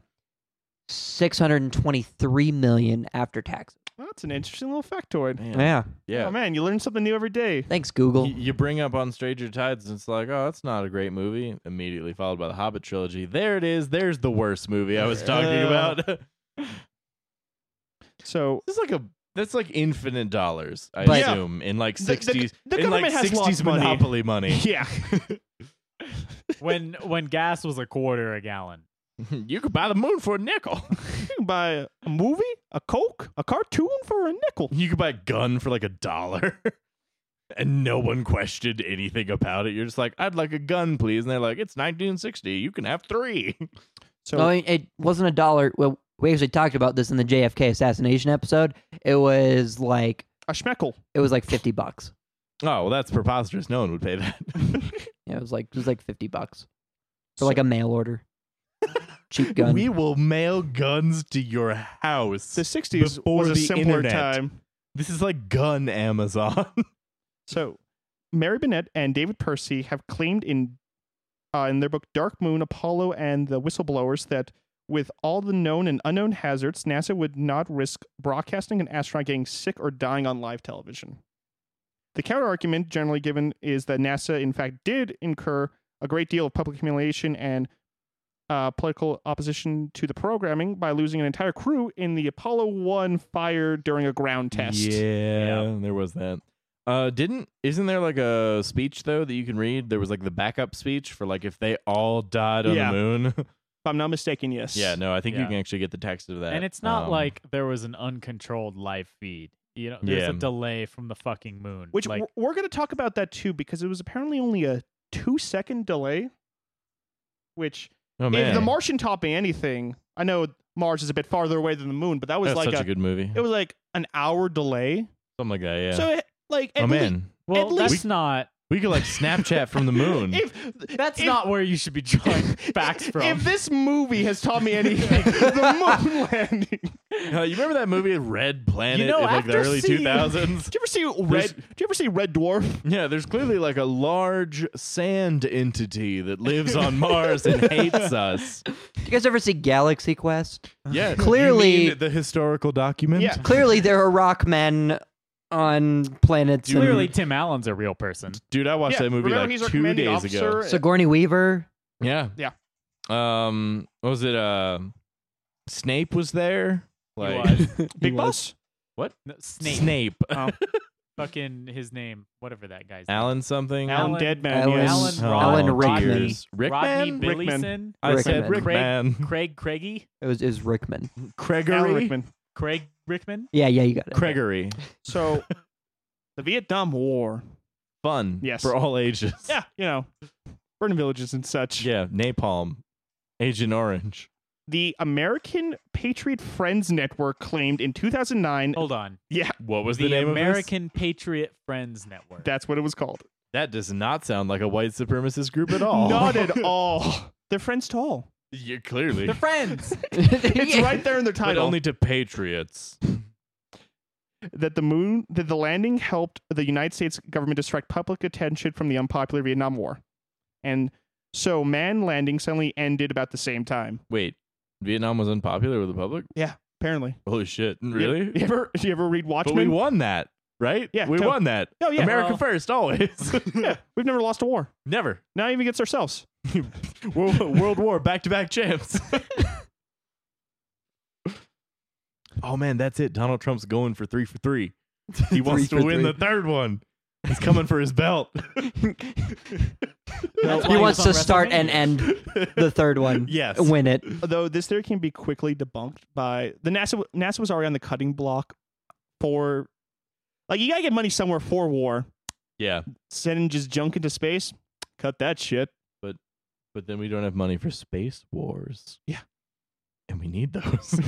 $623 million after taxes. Well, that's an interesting little factoid. Man, Yeah. yeah. Oh man, you learn something new every day. Thanks, Google. You bring up on Stranger Tides, and it's like, oh, that's not a great movie. Immediately followed by the Hobbit trilogy. There it is. There's the worst movie I was talking about. So It's like that's like infinite dollars, I But- assume, in like The- the- 60s. the in like government has 60s lost money. Monopoly money. yeah. When gas was a quarter a gallon. You could buy the moon for a nickel. You can buy a movie, a Coke, a cartoon for a nickel. You could buy a gun for like $1. And no one questioned anything about it. You're just like, I'd like a gun, please. And they're like, it's 1960. You can have 3. So No, it wasn't $1. Well, we actually talked about this in the JFK assassination episode. It was like a schmeckle. $50. Oh, well, that's preposterous. No one would pay that. Yeah, it was like $50 for like a mail order. Cheap gun. We will mail guns to your house. The 60s Before was a the simpler internet. time. This is like gun Amazon. So, Mary Bennett and David Percy have claimed in their book Dark Moon, Apollo, and the Whistleblowers that with all the known and unknown hazards, NASA would not risk broadcasting an astronaut getting sick or dying on live television. The counter-argument generally given is that NASA, in fact, did incur a great deal of public humiliation and political opposition to the programming by losing an entire crew in the Apollo 1 fire during a ground test. Yeah, there was that. Isn't there like a speech though that you can read? There was like the backup speech for like if they all died on Yeah. the moon. If I'm not mistaken, yes. Yeah, no, I think you Yeah. can actually get the text of that. And it's not like there was an uncontrolled live feed. There's Yeah. a delay from the fucking moon. Which like, we're going to talk about that too, because it was apparently only a 2-second delay, which Oh if man, The Martian taught me anything, I know Mars is a bit farther away than the moon, but that was that's like such a good movie. it was like an hour delay. Something like that. Yeah. So like oh at man, Well, At that's least- not. we could like Snapchat from the moon. That's if- not where you should be drawing facts from. If this movie has taught me anything, the moon landing. You remember that movie Red Planet You know, in like the after early seeing- 2000s? Did you ever see Red Dwarf? Yeah, there's clearly like a large sand entity that lives on Mars and hates us. Do you guys ever see Galaxy Quest? Yeah, Clearly- you mean the historical document. Yeah. Clearly, there are rock men on planets. Clearly, and Tim Allen's a real person. Dude, I watched Yeah, that movie remember he's our like 2 commanding days officer? ago. Sigourney Weaver. Yeah. Yeah. What was it? Snape was there. Like He was. Big He Boss. what? No, Snape. Snape. Oh. Fucking his name. Whatever that guy's name. Alan something. Alan Alan- Deadman. Alan- yes. Alan Oh, Alan Rod- Rickman. dears. Rodney Rickman? Rickman. I said Rickman. Rickman. Craig Craigie? It was Rickman. Alan Gregory. Rickman. Craig Rickman? Yeah, you got it. Gregory. So, the Vietnam War. Fun. Yes. For all ages. Yeah, burning villages and such. Yeah. Napalm. Agent Orange. The American Patriot Friends Network claimed in 2009. Hold on. Yeah, What was The the name American Patriot Friends Network. that's what it was called. of this? That does not sound like a white supremacist group at all. Not at all. They're friends to all. Yeah, clearly. They're friends. It's right there in their but title. only to patriots. That the landing helped the United States government distract public attention from the unpopular Vietnam War, and so manned landing suddenly ended about the same time. Wait, Vietnam was unpopular with the public? Apparently, Holy shit! Really? You ever read But we Watchmen? won that, right? Yeah, we won that. Oh yeah, America Well- first, always. yeah. We've never lost a war. Never. Not even against ourselves. World War, back-to-back champs. Oh man, that's it. Donald Trump's going for 3 for 3. He wants to 3 for win 3. the third one. He's coming for his belt. That's why He he wants was on to start WrestleMania. and end the third one. Yes. Win it. Though this theory can be quickly debunked by the NASA. NASA was already on the cutting block for, like, you gotta get money somewhere for war. Yeah, Sending just junk into space, cut that shit. but then we don't have money for space wars. Yeah. And we need those.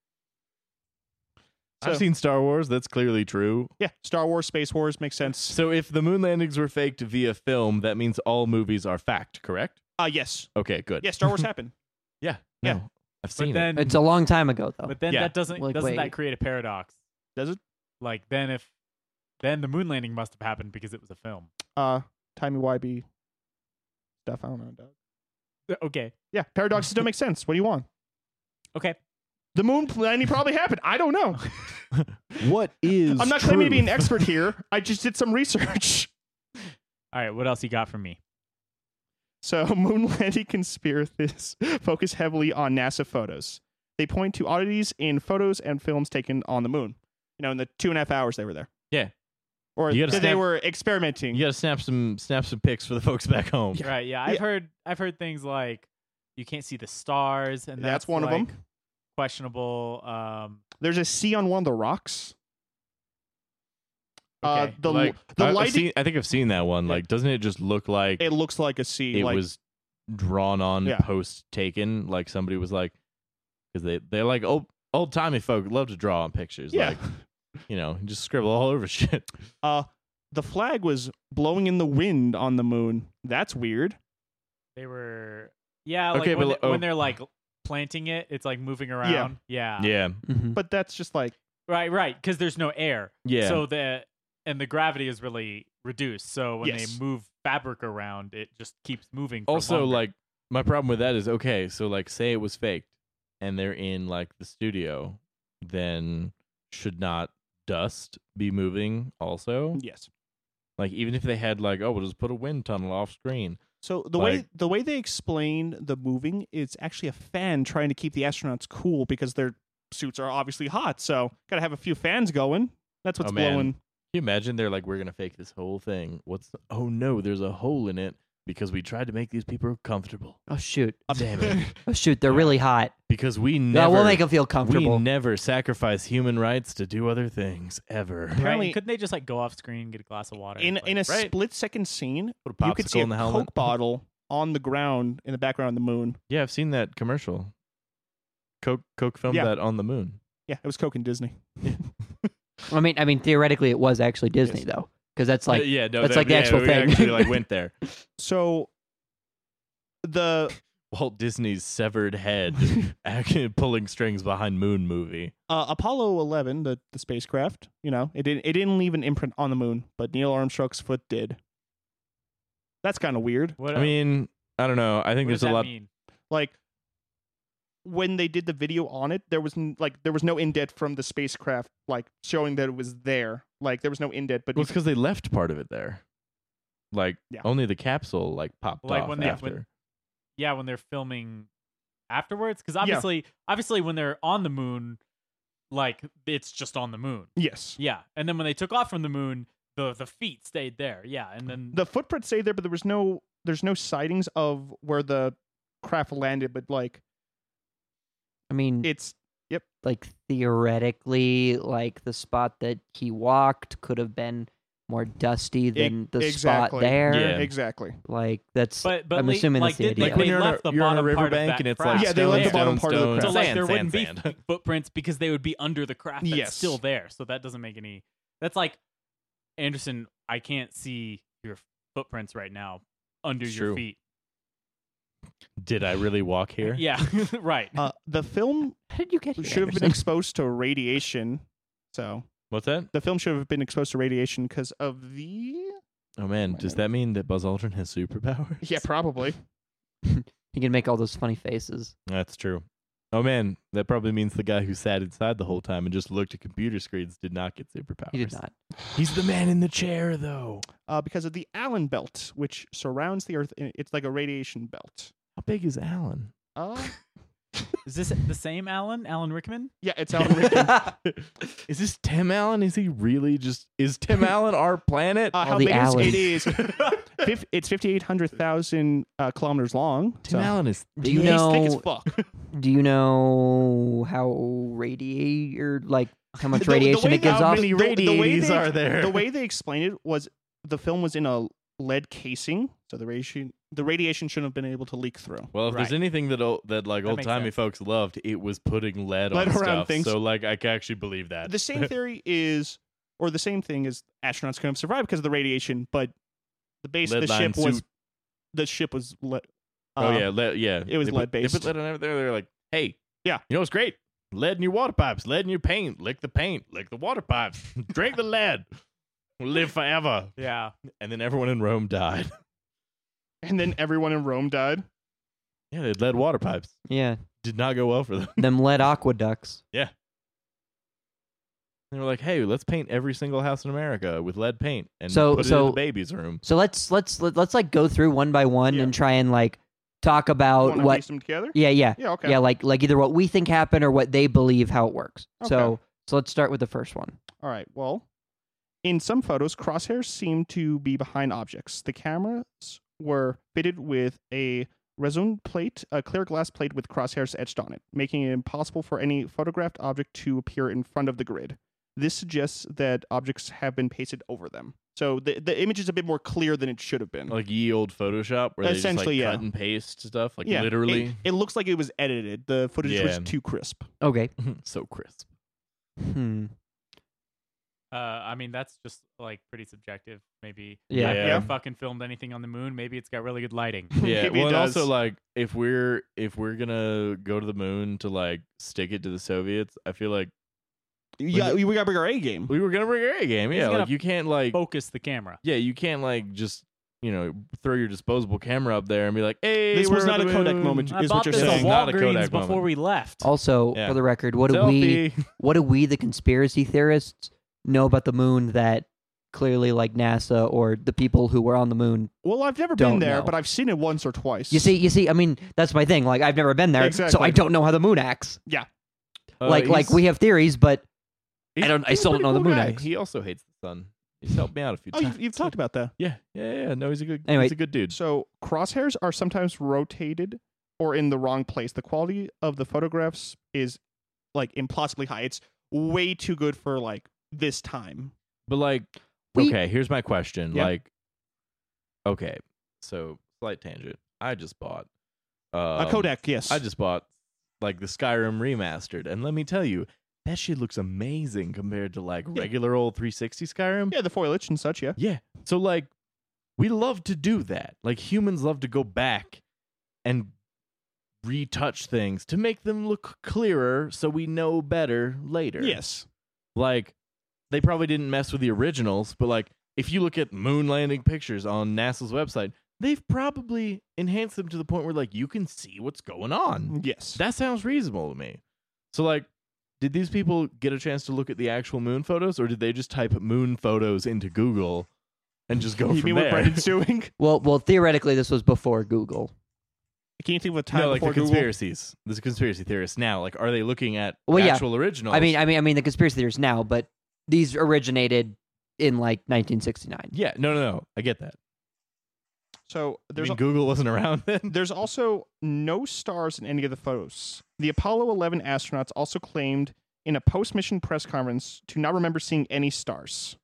I've So- seen Star Wars. That's clearly true. Yeah, Star Wars, Space Wars makes sense. So if the moon landings were faked via film, that means all movies are fact, correct? Yes, Okay, good. yeah, Star Wars happened. Yeah. Yeah. No, I've But seen it. then, It's a long time ago, though. but then Yeah. that doesn't Like, doesn't wait. that create a paradox? Does it? Like then the moon landing must have happened because it was a film. Timey-wimey stuff. I don't know, Doug. Okay. Yeah, paradoxes don't make sense. What do you want? Okay. The moon landing probably happened. I don't know. What is I'm not claiming to be an expert here. I just did some research. All right. What else you got for me? So, moon landing conspiracies focus heavily on NASA photos. They point to oddities in photos and films taken on the moon. You know, in the 2.5 hours they were there. Yeah. Or You gotta that they snap- were experimenting. You got to snap some pics for the folks back home. Right. Yeah. I've heard things like you can't see the stars, and That's one of them. like, questionable. There's a sea on one of the rocks. Okay. The Like, the I've lighting. seen- I think I've seen that one. Yeah. Like, doesn't it just look like It looks like a sea. it like, was drawn on Yeah. post taken? Like somebody was like, because they're like old timey folk love to draw on pictures. Yeah. Like, you know, just scribble all over shit. The flag was blowing in the wind on the moon. That's weird. They were. Yeah. Like Okay, when, but, when they're like planting it, it's like moving around. Yeah. Yeah, Mhm. But that's just like Right. Because there's no air. yeah. So the gravity is really reduced. So when Yes. they move fabric around, it just keeps moving. For Also, longer. like, my problem with that is, okay, so like, say it was faked, and they're in like the studio, then should not dust be moving also? yes. Like, even if they had like, oh, we'll just put a wind tunnel off screen. So Like- the way they explain the moving is actually a fan trying to keep the astronauts cool because their suits are obviously hot. So gotta have a few fans going. That's what's Oh, man. blowing. Can you imagine they're like, we're gonna fake this whole thing. Oh no, there's a hole in it because we tried to make these people comfortable. Oh shoot! Damn it. Oh shoot! They're really hot. Because we Yeah, never we'll make them feel we comfortable. never sacrifice human rights to do other things ever. Apparently- Right? Couldn't they just like go off screen, get a glass of water? In Like, a right. split second scene, Put a you could see popsicle a in the helmet. Coke bottle on the ground in the background of the moon. Yeah, I've seen that commercial. Coke filmed Yeah. that on the moon. Yeah, it was Coke and Disney. I mean, theoretically, it was actually Disney Yes. though, because that's like yeah, no, that's like the actual we thing. actually like went there. So the Walt Disney's severed head actually pulling strings behind Moon movie. Apollo 11, the spacecraft, it didn't leave an imprint on the moon, but Neil Armstrong's foot did. That's kind of weird. What, I mean, I don't know. I think what does there's a that lot. mean? Like when they did the video on it, there was no indent from the spacecraft like showing that it was there. Like there was no indent, but Well, it's because they left part of it there. Like Yeah. only the capsule like popped Like off when they- after. when- Yeah, when they're filming afterwards, because obviously when they're on the moon, like it's just on the moon. yes, Yeah, and then when they took off from the moon, the feet stayed there. Yeah, and then the footprint stayed there, but there's no sightings of where the craft landed. But like I mean, it's like theoretically, like the spot that he walked could have been more dusty than the spot exactly. there. Yeah. exactly. Like that's. but I'm like, assuming like, that's the did they, idea. Like when they you're on left a, the you're on a bottom part of riverbank that and it's craft. like Yeah, they left the stone, bottom part of the stone, craft. So like there sand, wouldn't be sand. footprints because they would be under the craft that's Yes. still there. So that doesn't make any. That's like Anderson. I can't see your footprints right now under It's your true. feet. Did I really walk here? Yeah, right. The film How did you get here? should have been Anderson? exposed to radiation. So What's that? the film should have been exposed to radiation because of the Oh man, does that mean that Buzz Aldrin has superpowers? yeah, probably. He can make all those funny faces. That's true. Oh man, that probably means the guy who sat inside the whole time and just looked at computer screens did not get superpowers. He did not. He's the man in the chair, though. Because of the Allen belt, which surrounds the Earth. It's like a radiation belt. How big is Alan? Is this the same Alan Rickman? Yeah, it's Alan Rickman. Is this Tim Allen? Is he really just? Is Tim Allen our planet? How the big is Allens. it? Is it's 5,800,000 kilometers long. Tim Allen is. Do you He's thick as know? fuck. Do you know how how much The radiation way it gives that off? many the way radiates they- are there? The way they explained it was the film was in a lead casing, so the radiation shouldn't have been able to leak through. Well, if there's Right. anything that like That old makes timey sense. folks loved, it was putting lead Lead on around stuff. things. So like, I can actually believe that. The same theory is, or the same thing is, astronauts couldn't have survived because of the radiation, but the base of the Lead-lined ship was suit. lead. Oh yeah, yeah. it was They put lead-based. lead on everything. They're like, hey, Yeah. you know what's great? Lead in your water pipes, lead in your paint. Lick the paint, lick the water pipes, drink the lead. We'll live forever. Yeah. And then everyone in Rome died. And then everyone in Rome died. Yeah, they had lead water pipes. Yeah, Did not go well for them. them lead aqueducts. They were like, hey, let's paint every single house in America with lead paint and So- put it in so- the baby's room. So let's like go through one by one Yeah. and try and like talk about Want to what. piece them together? Yeah, yeah, Yeah, okay. yeah. Like either what we think happened or what they believe how it works. So Okay. let's start with the first one. All right. Well, in some photos, crosshairs seem to be behind objects. The cameras were fitted with a resin plate, a clear glass plate with crosshairs etched on it, making it impossible for any photographed object to appear in front of the grid. This suggests that objects have been pasted over them. So the image is a bit more clear than it should have been. Like ye old Photoshop where they just like Essentially, yeah. cut and paste stuff, like yeah, literally. It looks like it was edited. The footage was Yeah. too crisp. Okay. So crisp. Hmm. I mean, that's just like pretty subjective. Maybe. Yeah. I've Yeah. never fucking filmed anything on the moon. Maybe it's got really good lighting. Yeah, Maybe well, it and also does. like if we're gonna go to the moon to like stick it to the Soviets, I feel like Yeah, we got to bring our A game. we were gonna bring our A game. He's Yeah, gonna like you can't like Focus the camera. yeah, you can't like just throw your disposable camera up there and be like, hey, This we're was at not the a Kodak moon. moment. I Is bought what you're this saying. at Not a Walgreens Kodak before moment. we left. Also, Yeah. for the record, what do we Selfie. the conspiracy theorists know about the moon that clearly like NASA or the people who were on the moon? Well, I've never Don't been there, know. but I've seen it once or twice. You see. I mean, that's my thing. Like I've never been there, so Exactly. I don't know how the moon acts. Like He's- we have theories, but he's- I he's a still don't pretty know the cool moon guy. acts. He also hates the sun. He's helped me out a few Oh, times. you've talked about that. Yeah. No, he's a good. Anyway. He's a good dude. So crosshairs are sometimes rotated or in the wrong place. The quality of the photographs is like impossibly high. It's way too good for like this time. But like, We- okay, here's my question. Yeah. Like, okay, so slight tangent. I just bought. Kodak, yes. I just bought like the Skyrim remastered, and let me tell you, that shit looks amazing compared to like regular old 360 Skyrim. Yeah, the foliage and such, yeah. Yeah. So like, we love to do that. Like humans love to go back and retouch things to make them look clearer, so we know better later. Yes. Like, they probably didn't mess with the originals, but like, if you look at moon landing pictures on NASA's website, they've probably enhanced them to the point where like you can see what's going on. Yes. That sounds reasonable to me. So like, did these people get a chance to look at the actual moon photos, or did they just type moon photos into Google and just go you from mean there? what Brendan's doing? Well, theoretically, this was before Google. Can you think of a time No, like the before Google? conspiracies. There's conspiracy theorists now. Like, are they looking at Well, yeah. actual originals? I mean, the conspiracy theories now, but these originated in like 1969. yeah, no. I get that. So I mean, Google wasn't around then. there's also no stars in any of the photos. The Apollo 11 astronauts also claimed in a post-mission press conference to not remember seeing any stars.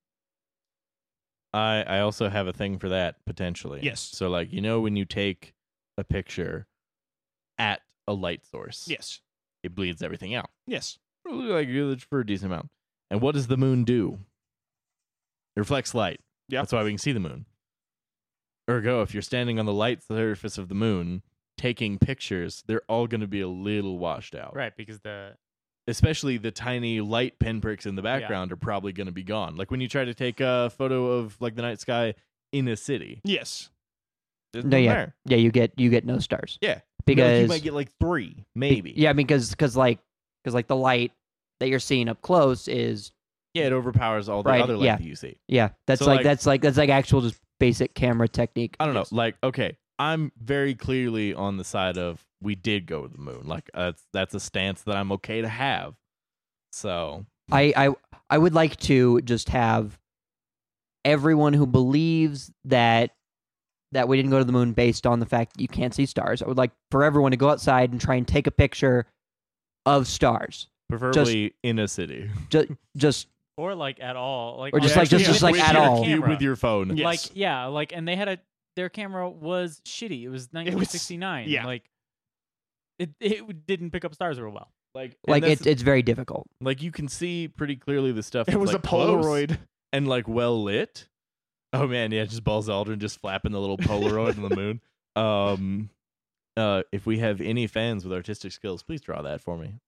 I also have a thing for that potentially. Yes. So like, you know, when you take a picture at a light source, Yes. it bleeds everything out. Yes. Like for a decent amount. And what does the moon do? It reflects light. Yeah. That's why we can see the moon. Ergo, if you're standing on the light surface of the moon taking pictures, they're all going to be a little washed out. Right, because the Especially the tiny light pinpricks in the background are probably going to be gone. Like when you try to take a photo of like the night sky in a city. Yes. There's No, none yeah, there. yeah, you get no stars. Yeah. Because you might get like 3, maybe. Yeah, because like the light that you're seeing up close is Yeah, it overpowers all the Right, other light yeah. that you see. that's So, like like- that's like actual just basic camera technique. I don't know. Like, okay, I'm very clearly on the side of we did go to the moon. Like, that's a stance that I'm okay to have. So, I would like to just have everyone who believes that we didn't go to the moon based on the fact that you can't see stars. I would like for everyone to go outside and try and take a picture of stars. preferably in a city. Just or like at all, like Or just on- like- just like with at your all. camera. With your phone. Yeah. Like Yes. and they had their camera was shitty. It was 1969. yeah. Like it didn't pick up stars real well. Like, and like that's- it's very difficult. like you can see pretty clearly the stuff. It that's, was like, a close Polaroid. and like well lit. Oh man, yeah, just Buzz Aldrin just flapping the little Polaroid on the moon. If we have any fans with artistic skills, please draw that for me.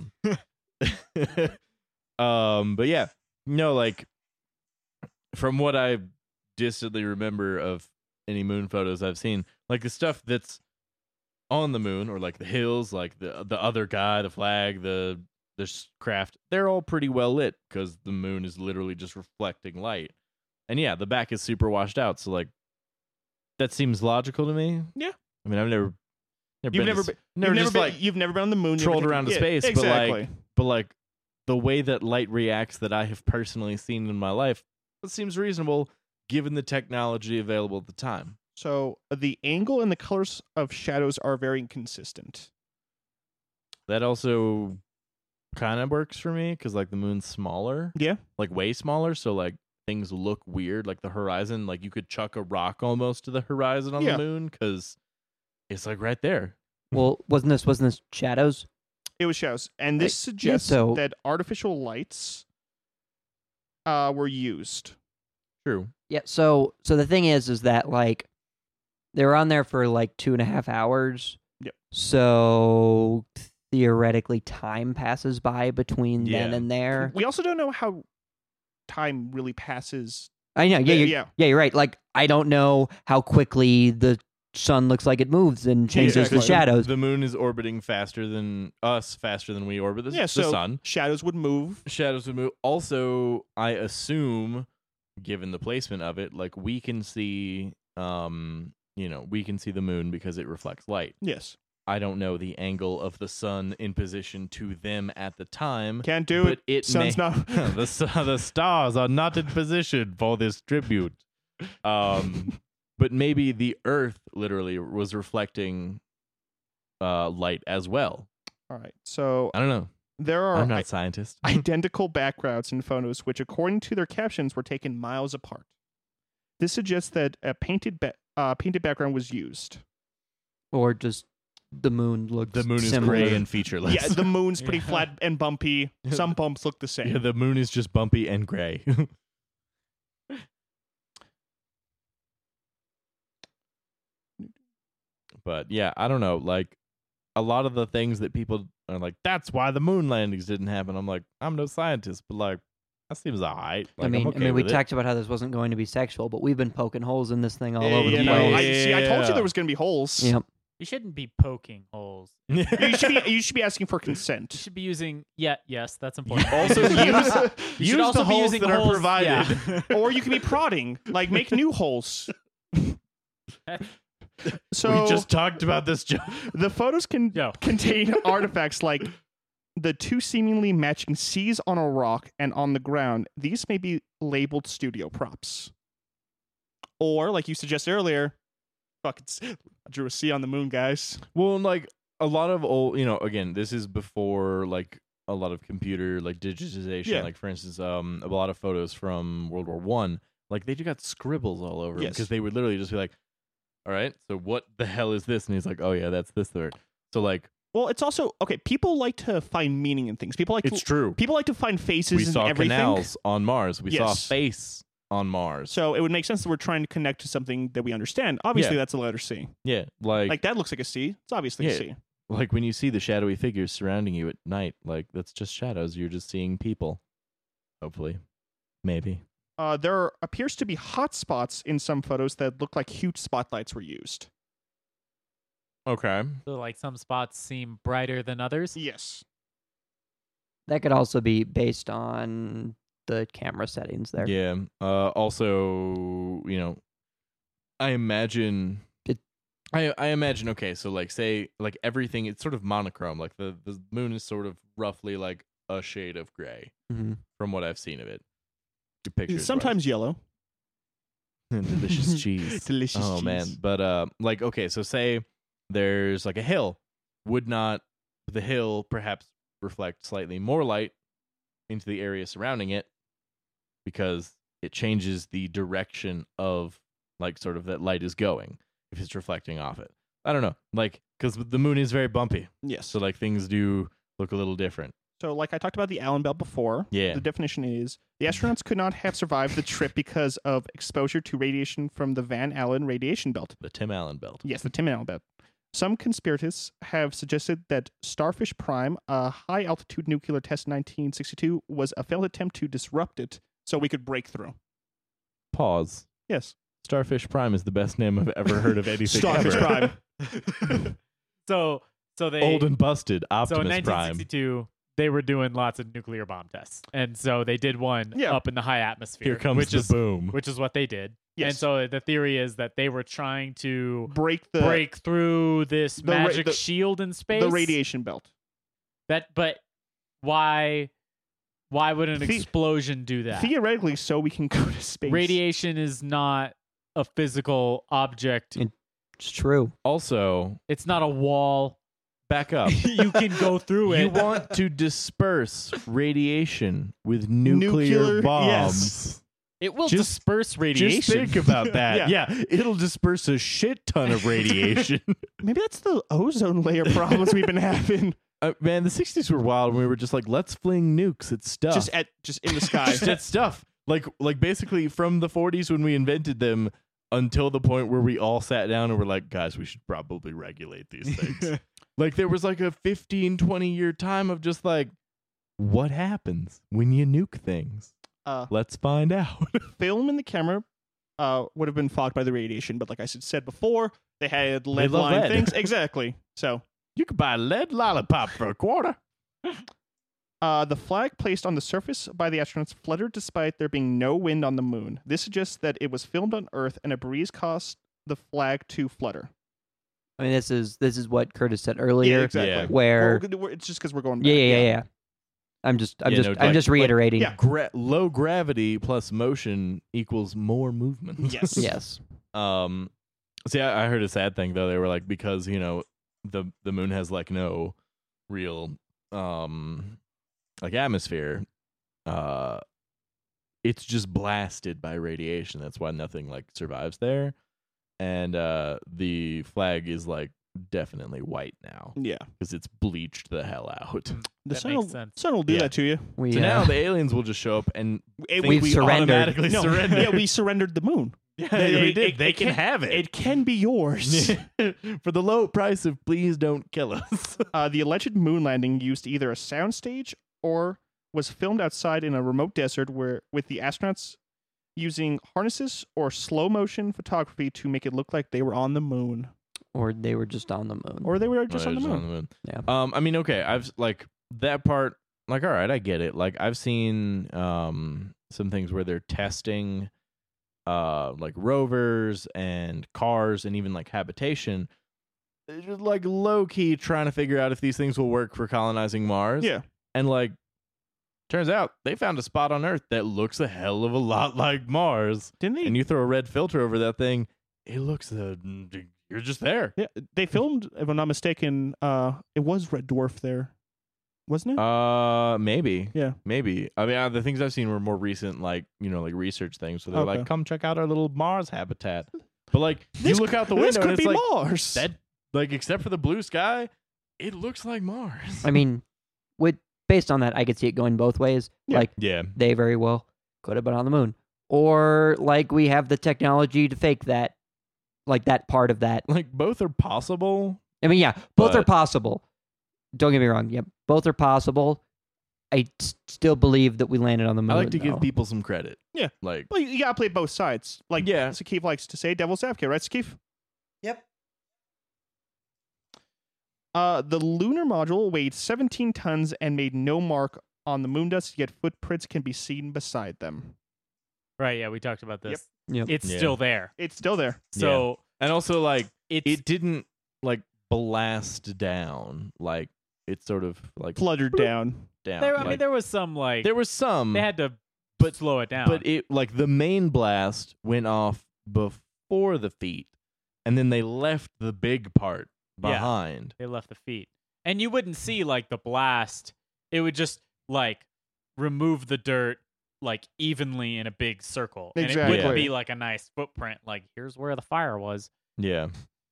But yeah, no, like from what I distantly remember of any moon photos I've seen, like the stuff that's on the moon or like the hills, like the other guy, the flag, the craft, they're all pretty well lit because the moon is literally just reflecting light. And yeah, the back is super washed out, so like that seems logical to me. Yeah. I mean, I've never You've been never to, been, just like you've never been on the moon. trolled you've never around to yeah, space, exactly. but like the way that light reacts that I have personally seen in my life, it seems reasonable given the technology available at the time. So the angle and the colors of shadows are very inconsistent. That also kind of works for me because like the moon's smaller, Yeah. like way smaller, so like things look weird. Like the horizon, like you could chuck a rock almost to the horizon on Yeah. the moon because it's like right there. Well, wasn't this shadows? It was shadows, and this yeah, suggests so- that artificial lights were used. True. Yeah. So the thing is that like they were on there for like 2.5 hours. Yep. So theoretically, time passes by between then Yeah. and there. We also don't know how time really passes. I know. Yeah. Yeah. You're right. Like I don't know how quickly the sun looks like it moves and changes exactly. the shadows. The moon is orbiting faster than us, faster than we orbit the Yeah, so sun. shadows would move. Shadows would move. Also, I assume, given the placement of it, like we can see, we can see the moon because it reflects light. Yes. I don't know the angle of the sun in position to them at the time. Can't do but it. it Sun's may- not. the stars are not in position for this tribute. But maybe the Earth literally was reflecting light as well. All right. So I don't know. there are I'm not a scientist. identical backgrounds in photos, which, according to their captions, were taken miles apart. This suggests that a painted background was used. Or just the moon looks The moon is similar. gray and featureless. Yeah, the moon's pretty Yeah. flat and bumpy. Some bumps look the same. Yeah, the moon is just bumpy and gray. But yeah, I don't know. Like a lot of the things that people are like, that's why the moon landings didn't happen. I'm like, I'm no scientist, but like that seems alright. Like, I mean, I'm okay we with it. talked about how this wasn't going to be sexual, but we've been poking holes in this thing all Yeah, over the you know, place. I told you Yeah. there was going to be holes. Yep. You shouldn't be poking holes. You should be asking for You consent. should be using. Yes, that's important. Also use You use should also the be holes using that are holes- provided. yeah. Or you could be prodding, like make new holes. So We just talked about this joke. the photos can Yo. contain artifacts like the two seemingly matching C's on a rock and on the ground. These may be labeled studio props. Or, like you suggested earlier, fuck, I drew a C on the moon, guys. Well, and, like a lot of old, again, this is before like a lot of computer like digitization. Yeah. Like for instance, a lot of photos from World War One, like they just got scribbles all over Yes. because they would literally just be like, "All right, so what the hell is this?" And he's like, "Oh yeah, that's this there." So like, Well, it's also, okay, people like to find meaning in things. People like it's to, true. people like to find faces We in saw everything. canals on Mars. We saw a Yes. face on Mars. So it would make sense that we're trying to connect to something that we understand. Obviously, Yeah. that's a letter C. Yeah, like Like, that looks like a C. It's obviously a Yeah. C. like when you see the shadowy figures surrounding you at night, like that's just shadows. You're just seeing people. Hopefully, maybe. There appears to be hot spots in some photos that look like huge spotlights were used. Okay. So, like, some spots seem brighter than others. Yes. That could also be based on the camera settings there. Yeah. Also, I imagine. It- I imagine. Okay, so like, say, like everything, it's sort of monochrome. Like the moon is sort of roughly like a shade of gray Mhm. from what I've seen of it. Your pictures, Sometimes yellow. delicious cheese. Delicious Oh cheese. man, but like okay, so say there's like a hill. Would not the hill perhaps reflect slightly more light into the area surrounding it because it changes the direction of like sort of that light is going if it's reflecting off it. I don't know, like because the moon is very bumpy, Yes. so like things do look a little different. So, like I talked about the Allen belt before, Yeah. the definition is the astronauts could not have survived the trip because of exposure to radiation from the Van Allen radiation belt. The Tim Allen belt. Yes, the Tim Allen belt. Some conspirators have suggested that Starfish Prime, a high-altitude nuclear test in 1962, was a failed attempt to disrupt it so we could break through. Pause. Yes. Starfish Prime is the best name I've ever heard of anything. Starfish ever. Prime. So they Old and busted. so in Optimus Prime. 1962 they were doing lots of nuclear bomb tests, and so they did one Yeah. up in the high atmosphere. Here comes which the is boom. which is what they did. Yes. And so the theory is that they were trying to break the break through this the ra- magic the- shield in space. the radiation belt. But why would an The- explosion do that? Theoretically, so we can go to space. Radiation is not a physical object. It's true. Also, It's not a wall. back up. You can go through it. You want to disperse radiation with nuclear Nuclear- bombs. yes. It will Just- disperse radiation. Just think about that. Yeah. Yeah, it'll disperse a shit ton of radiation. Maybe that's the ozone layer problems we've been having. Man, the 60s were wild when we were just like, let's fling nukes at stuff. Just in the sky. Just at stuff. Like basically from the 40s when we invented them until the point where we all sat down and were like, guys, we should probably regulate these things. Like there was like a 15, 20-year time of just like, what happens when you nuke things? Let's find out. Film in the camera would have been fogged by the radiation, but like I said before, they had lead love line lead. things. Exactly. So You could buy a lead lollipop for $0.25. the flag placed on the surface by the astronauts fluttered despite there being no wind on the moon. This suggests that it was filmed on Earth and a breeze caused the flag to flutter. I mean, this is what Curtis said earlier. Yeah, exactly. Yeah. Where It's just because we're going back. yeah. I'm just reiterating. yeah. Low gravity plus motion equals more movement. Yes. Yes. See, I heard a sad thing though. They were like, because the moon has like no real like atmosphere. It's just blasted by radiation. That's why nothing like survives there. And the flag is like definitely white now Yeah. because it's bleached the hell out. The That sun makes will, sense. sun will do Yeah. that to you. We So now the aliens will just show up and We've we surrendered. automatically No, surrender. yeah, we surrendered the moon. Yeah, we did. They can can- have it. It can be yours. For the low price of please don't kill us. The alleged moon landing used either a soundstage or was filmed outside in a remote desert where with the astronauts using harnesses or slow motion photography to make it look like they were on the moon. or they were just on the moon. Or they were just on the moon. Yeah. I mean, okay, I've like that part. Like, all right, I get it. Like, I've seen some things where they're testing, like rovers and cars and even like habitation. They're just like low key trying to figure out if these things will work for colonizing Mars. Yeah. And like, turns out they found a spot on Earth that looks a hell of a lot like Mars. Didn't they? And you throw a red filter over that thing, it looks you're just there. Yeah, they filmed, if I'm not mistaken, it was Red Dwarf there. Wasn't it? Maybe. Yeah. Maybe. I mean, the things I've seen were more recent, like, like research things. So they're Okay. like, come check out our little Mars habitat. But like, This you look out the this window could and it's be like, Mars. that, like, except for the blue sky, it looks like Mars. I mean, based on that, I could see it going both ways. Yeah. Like Yeah. they very well could have been on the moon, or like we have the technology to fake that, like that part of that. Like, both are possible. I mean, yeah, both are But- possible. Don't get me wrong. Yep, both are possible. I still believe that we landed on the moon. I like to though. give people some credit. Yeah. Like, Well, you gotta play both sides. Like, Yeah. Sakif likes to say, devil's advocate, right, Sakif? Yep. The lunar module weighed 17 tons and made no mark on the moon dust, yet footprints can be seen beside them. Right, yeah, we talked about this. Yep. It's Yeah. still there. It's still there. So and also, like, it's it didn't, like, blast down. Like, it sort of, like, Fluttered down. down. there. I Like, mean, there was some like there was some. they had to but- slow it down. But it like the main blast went off before the feet, and then they left the big part Yeah. behind. they left the feet, and you wouldn't see like the blast. It would just like remove the dirt like evenly in a big circle, and it Exactly. wouldn't be like a nice footprint. Like here's where the fire was. Yeah.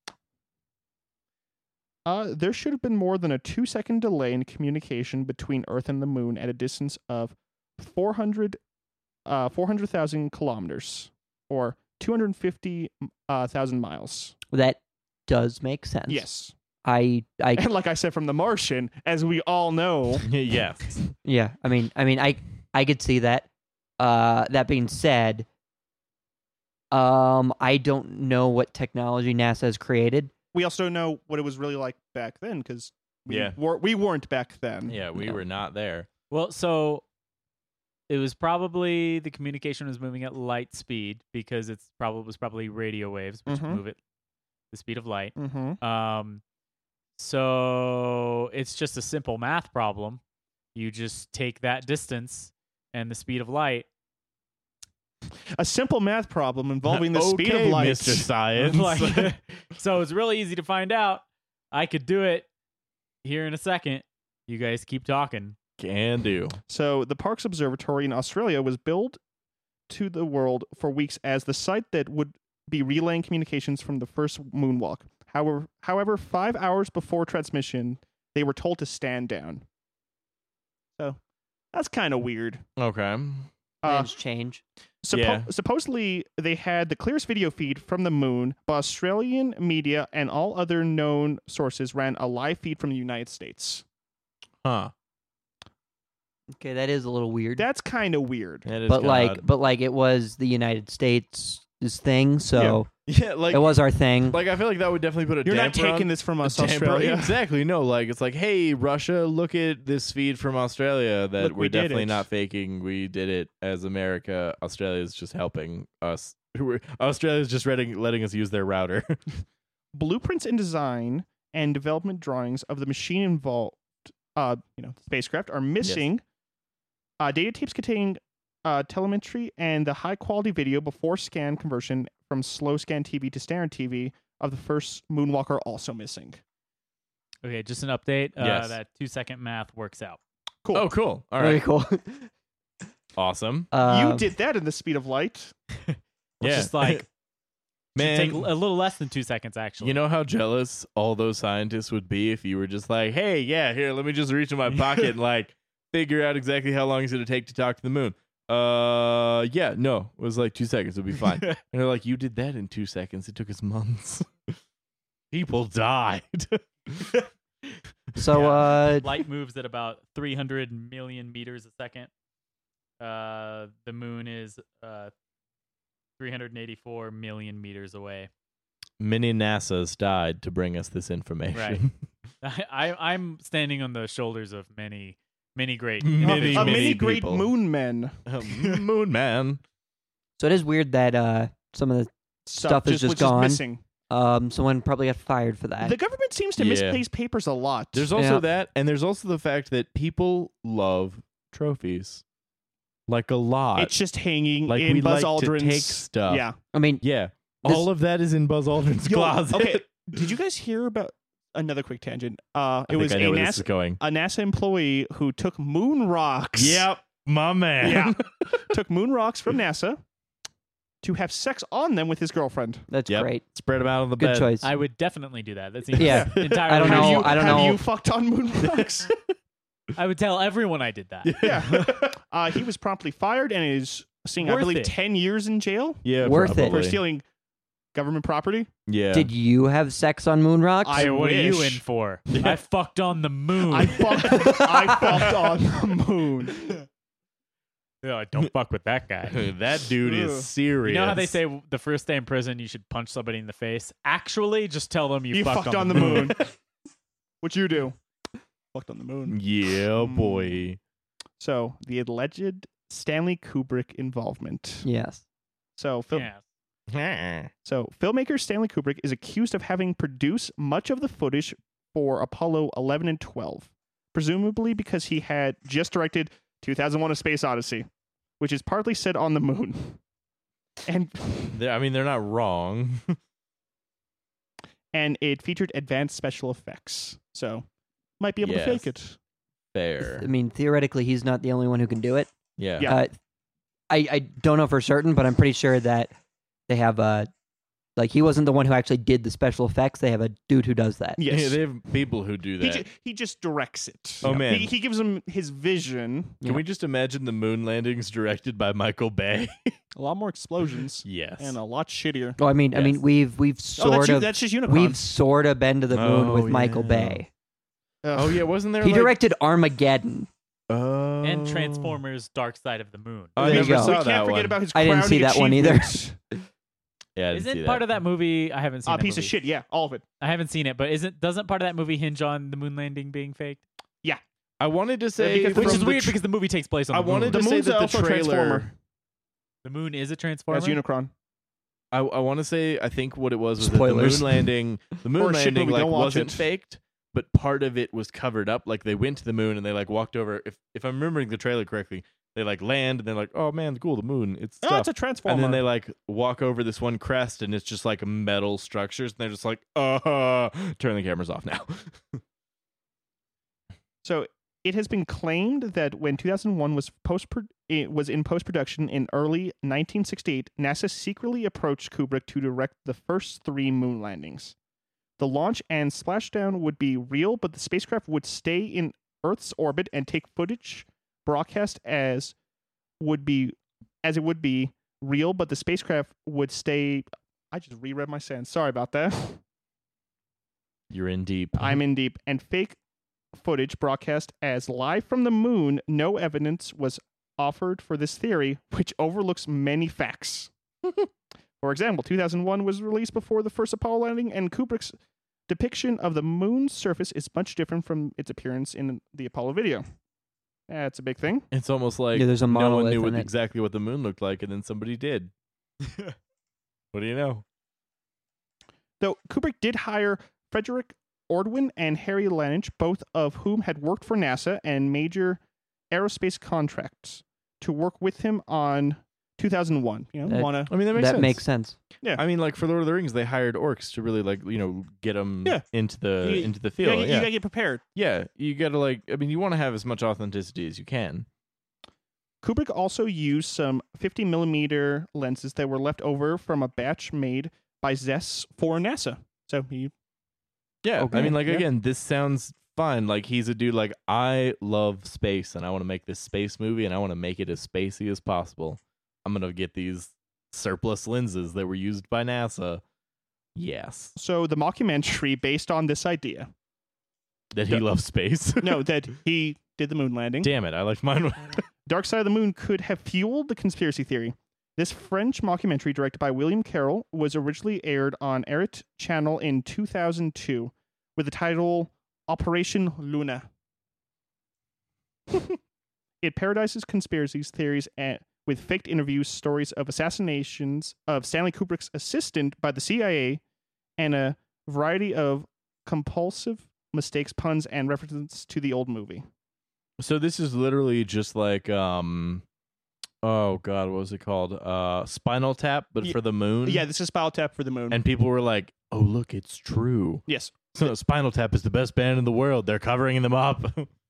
There should have been more than a 2-second delay in communication between Earth and the moon at a distance of 400,000 kilometers, or 250,000 miles. That does make sense. Yes. I And like I said from The Martian, as we all know, Yes. yeah. I mean, I could see that. That being said, I don't know what technology NASA has created. we also don't know what it was really like back then because Yeah. we weren't back then. Yeah, we No. were not there. Well, so it was probably the communication was moving at light speed because it's probably radio waves which Mhm. move at the speed of light. Mm-hmm. So it's just a simple math problem. You just take that distance and the speed of light. A simple math problem involving the speed of Okay, light. Mr. Science. Like, so it's really easy to find out. I could do it here in a second. You guys keep talking. Can do. So the Parkes Observatory in Australia was billed to the world for weeks as the site that would be relaying communications from the first moonwalk. However, 5 hours before transmission, they were told to stand down. So that's kind of weird. Okay. Plans change. Yeah. Supposedly, they had the clearest video feed from the moon, but Australian media and all other known sources ran a live feed from the United States. Huh. Okay, that is a little weird. That's kind of weird. That is but kinda like it was the United States' thing, so odd. Yeah, like it was our thing. like I feel like that would definitely put a You're not damper taking on, this from us, a damper- Australia. Exactly. No, like it's like, hey, Russia, look at this feed from Australia that Look, we we're did definitely it. not faking. We did it as America. Australia's just helping us. Australia's just letting us use their router. Blueprints and design and development drawings of the machine involved, spacecraft are missing. Data tapes containing telemetry and the high quality video before scan conversion from slow scan TV to standard TV of the first moonwalk are also missing. Okay, just an update. Yes. That 2-second math works out. Cool. Oh, cool. All Very right. cool. Awesome. You did that in the speed of light. It's Yeah. just like Man, Take a little less than 2 seconds, actually. you know how jealous all those scientists would be if you were just like, hey, yeah, here, let me just reach in my pocket and like figure out exactly how long it's going to take to talk to the moon. Yeah, no, it was like 2 seconds. It'll be fine. And they're like, you did that in 2 seconds. It took us months. People died. So, Light moves at about 300 million meters a second. The moon is 384 million meters away. Many NASAs died to bring us this information. I'm standing on the shoulders of many great Many, a many many great people. moon men. Moon man. so it is weird that some of the Stuff is just was gone. missing. someone probably got fired for that. The government seems to Yeah. misplace papers a lot. There's also Yeah. that, and there's also the fact that people love trophies. Like a lot. it's just hanging like in we Buzz like Aldrin's. to take stuff. Yeah. I mean, Yeah. This- All of that is in Buzz Aldrin's Yo, closet. okay. Did you guys hear about another quick tangent? I It was think I a know where this is NASA going. employee who took moon rocks. Yep. My man. Yeah. Took moon rocks from NASA to have sex on them with his girlfriend. that's Yep. great. Spread them out on the Good bed. choice. I would definitely do that. That seems Yeah. entirely. I don't know. Have you, I don't have know. you fucked on moon rocks? I would tell everyone I did that. Yeah. He was promptly fired and is seeing, I Worth believe, it. 10 years in jail Yeah. Worth it. for probably. stealing government property. Yeah. Did you have sex on moon rocks? I Hey, what are you wish. in for? I fucked on the moon. I fucked on the moon. Yeah, don't fuck with that guy. That dude Ugh. is serious. You know how they say the first day in prison you should punch somebody in the face? Actually, just tell them you, You fucked on the moon. What you do? Fucked on the moon. Yeah, boy. So the alleged Stanley Kubrick involvement. Yes. So Yeah. So, filmmaker Stanley Kubrick is accused of having produced much of the footage for Apollo 11 and 12, presumably because he had just directed 2001: A Space Odyssey, which is partly set on the moon. And I mean, they're not wrong. and it featured advanced special effects. So, might be able to Yes. fake it. Fair. I mean, theoretically, he's not the only one who can do it. Yeah. Yeah. I don't know for certain, but I'm pretty sure that they have like he wasn't the one who actually did the special effects. They have a dude who does that. Yes. Yeah, they have people who do he, that. he just directs it. Oh, man. He gives him his vision. Can we just imagine the moon landings directed by Michael Bay? A lot more explosions. Yes. And a lot shittier. Oh, I mean, Yes. we've sort of That's just Unicron. we've sort of been to the moon Oh, with Michael yeah. Bay. Ugh. Oh yeah, wasn't there? He like, directed Armageddon. Oh. And Transformers Dark Side of the Moon. I There you never go. saw We that can't forget one. about his I didn't see crowning that one either. achievement. Yeah, I didn't see Isn't that. part of that movie? I haven't seen A that piece of movie. shit, yeah, all of it. I haven't seen it, but doesn't part of that movie hinge on the moon landing being faked? I wanted to say, because- Which From is the weird tr- because the movie takes place on I the moon. wanted The to say moon's that the also a trailer. transformer. The moon is a transformer. That's Unicron. I want to say I think what it was Spoilers. that the moon landing. The Or moon a shit landing movie, like don't watch wasn't it. faked, but part of it was covered up. Like they went to the moon and they like walked over. If I'm remembering the trailer correctly, they like land and they're like, "Oh man, cool, the moon, it's Oh, stuff." it's a transformer. And then they like walk over this one crest and it's just like metal structures and they're just like, turn the cameras off now. So it has been claimed that when 2001 was in post-production in early 1968, NASA secretly approached Kubrick to direct the first 3 moon landings. The launch and splashdown would be real, but the spacecraft would stay in Earth's orbit and take footage broadcast as it would be real, but the spacecraft would stay. I just reread my sentence. Sorry about that. You're in deep. I'm in deep. And fake footage broadcast as live from the moon. No evidence was offered for this theory, which overlooks many facts. For example, 2001 was released before the first Apollo landing, and Kubrick's depiction of the moon's surface is much different from its appearance in the Apollo video. That's a big thing. It's almost like Yeah, there's a no one monolith knew in it. exactly what the moon looked like, and then somebody did. What do you know? Though Kubrick did hire Frederick Ordwin and Harry Lanich, both of whom had worked for NASA and major aerospace contracts, to work with him on 2001. You know, That- wanna I mean, that makes that sense. makes sense. I mean, like for Lord of the Rings, they hired orcs to really like get them Yeah. into the You- into the you field. gotta, you gotta get prepared. You gotta like. I mean, you want to have as much authenticity as you can. Kubrick also used some 50 millimeter lenses that were left over from a batch made by Zess for NASA. So he Yeah, Okay, I mean, like, yeah. again, this sounds fun. Like, he's a dude, like, I love space, and I want to make this space movie, and I want to make it as spacey as possible. I'm going to get these surplus lenses that were used by NASA. Yes. so the mockumentary based on this idea. That he loves space. No, that he did the moon landing. Damn it, I liked mine. Dark Side of the Moon could have fueled the conspiracy theory. This French mockumentary, directed by William Carroll, was originally aired on Arete Channel in 2002 with the title Operation Luna. It parodises conspiracy theories with faked interviews, stories of assassinations of Stanley Kubrick's assistant by the CIA, and a variety of compulsive mistakes, puns, and references to the old movie. So this is literally just like, oh God, what was it called? Spinal Tap, but for the moon? Yeah, this is Spinal Tap for the Moon. And people were like, oh, look, it's true. Yes. So Spinal Tap is the best band in the world. They're covering them up.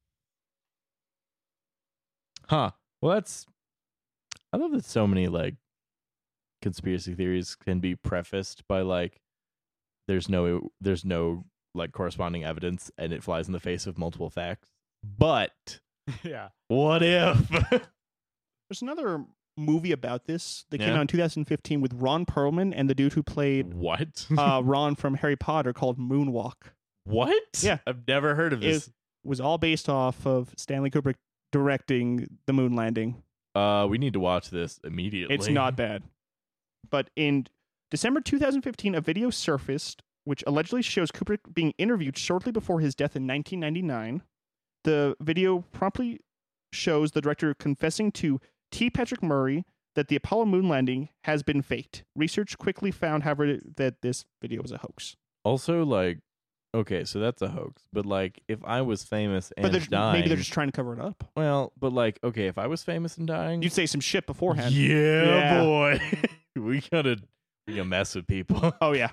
Huh. Well, I love that so many, like, conspiracy theories can be prefaced by, like, there's no like corresponding evidence and it flies in the face of multiple facts. But Yeah. what if? There's another movie about this that came Yeah. out in 2015 with Ron Perlman and the dude who played What? Ron from Harry Potter called Moonwalk. What? Yeah. I've never heard of this. It was all based off of Stanley Kubrick directing the moon landing. We need to watch this immediately. It's not bad. But in December 2015, a video surfaced which allegedly shows Kubrick being interviewed shortly before his death in 1999. The video promptly shows the director confessing to T. Patrick Murray that the Apollo moon landing has been faked. Research quickly found, however, that this video was a hoax. Also, like, okay, so that's a hoax. But, like, if I was famous and But dying... maybe they're just trying to cover it up. Well, but, like, okay, if I was famous and dying... You'd say some shit beforehand. Yeah, boy. we gotta mess with people. Oh, yeah.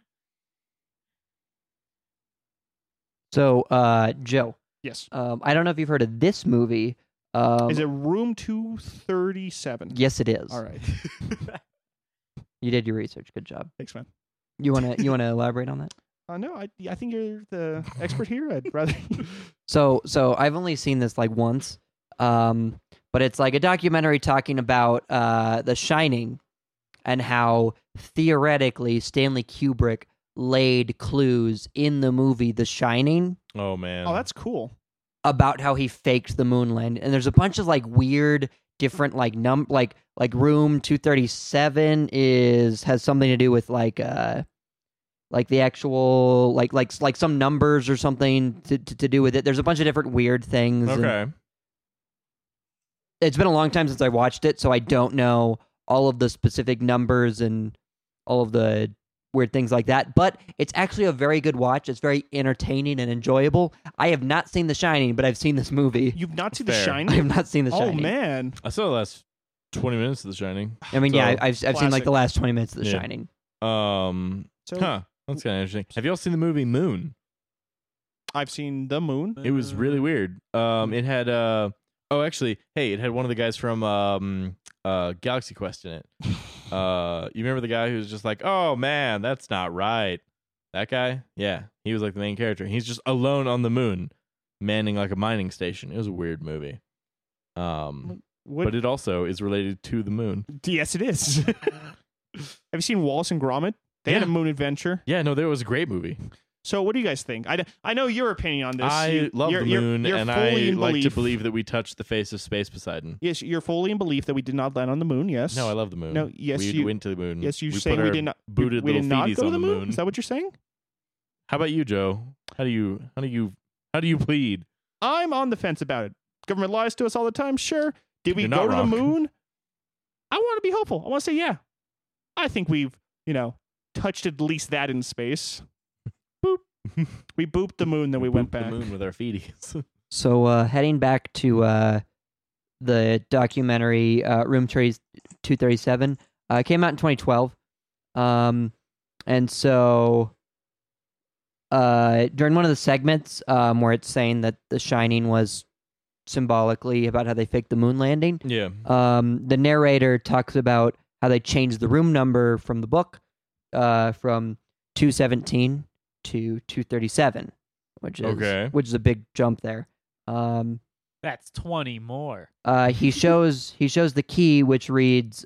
So, Joe, Yes. I don't know if you've heard of this movie. Is it Room 237? Yes, it is. All right. You did your research. Good job. Thanks, man. You wanna elaborate on that? No, I think you're the expert here. I'd rather. So I've only seen this like once, but it's like a documentary talking about The Shining and how theoretically Stanley Kubrick laid clues in the movie The Shining Oh, man. Oh, that's cool. about how he faked the moon landing. And there's a bunch of like weird different like like room 237 has something to do with like the actual like some numbers or something to do with it. There's a bunch of different weird things. and Okay. it's been a long time since I watched it, so I don't know all of the specific numbers and all of the weird things like that. But it's actually a very good watch. It's very entertaining and enjoyable. I have not seen The Shining, but I've seen this movie. You've not seen Fair. The I Shining? have not seen The Oh Shining. man. I saw the last 20 minutes of The Shining. I mean, So, yeah, I've seen like classic. the last 20 minutes of The Yeah. Shining. So Huh. That's kind of interesting. Have you all seen the movie Moon? I've seen The Moon. It was really weird. It had it had one of the guys from Galaxy Quest in it. You remember the guy who's just like, "Oh man, that's not right." That guy? Yeah, he was like the main character. He's just alone on the moon, manning like a mining station. It was a weird movie. But it also is related to the moon. Yes, it is. Have you seen Wallace and Gromit? They had a Yeah. moon adventure. Yeah, no, there was a great movie. So what do you guys think? I know your opinion on this. I love the moon, you're and fully I in like to belief. believe that we touched the face of Space Poseidon. Yes, you're fully in belief that we did not land on the moon. Yes. No, I love the moon. No, yes, we you- went to the moon. Yes, you we saying put we our did not. booted we did little not feeties go to on the the moon. Is that what you're saying? How about you, Joe? How do you plead? I'm on the fence about it. Government lies to us all the time. Sure. Did we You're go not to wrong. the moon? I want to be hopeful. I want to say yeah. I think we've touched at least that in space. Boop. We booped the moon, then we went Booped back. the moon with our feeties. So heading back to the documentary Room 237 came out in 2012. And so during one of the segments where it's saying that The Shining was symbolically about how they faked the moon landing, Yeah. the narrator talks about how they changed the room number from the book from 217 to 237, which is a big jump there. That's 20 more. He shows the key, which reads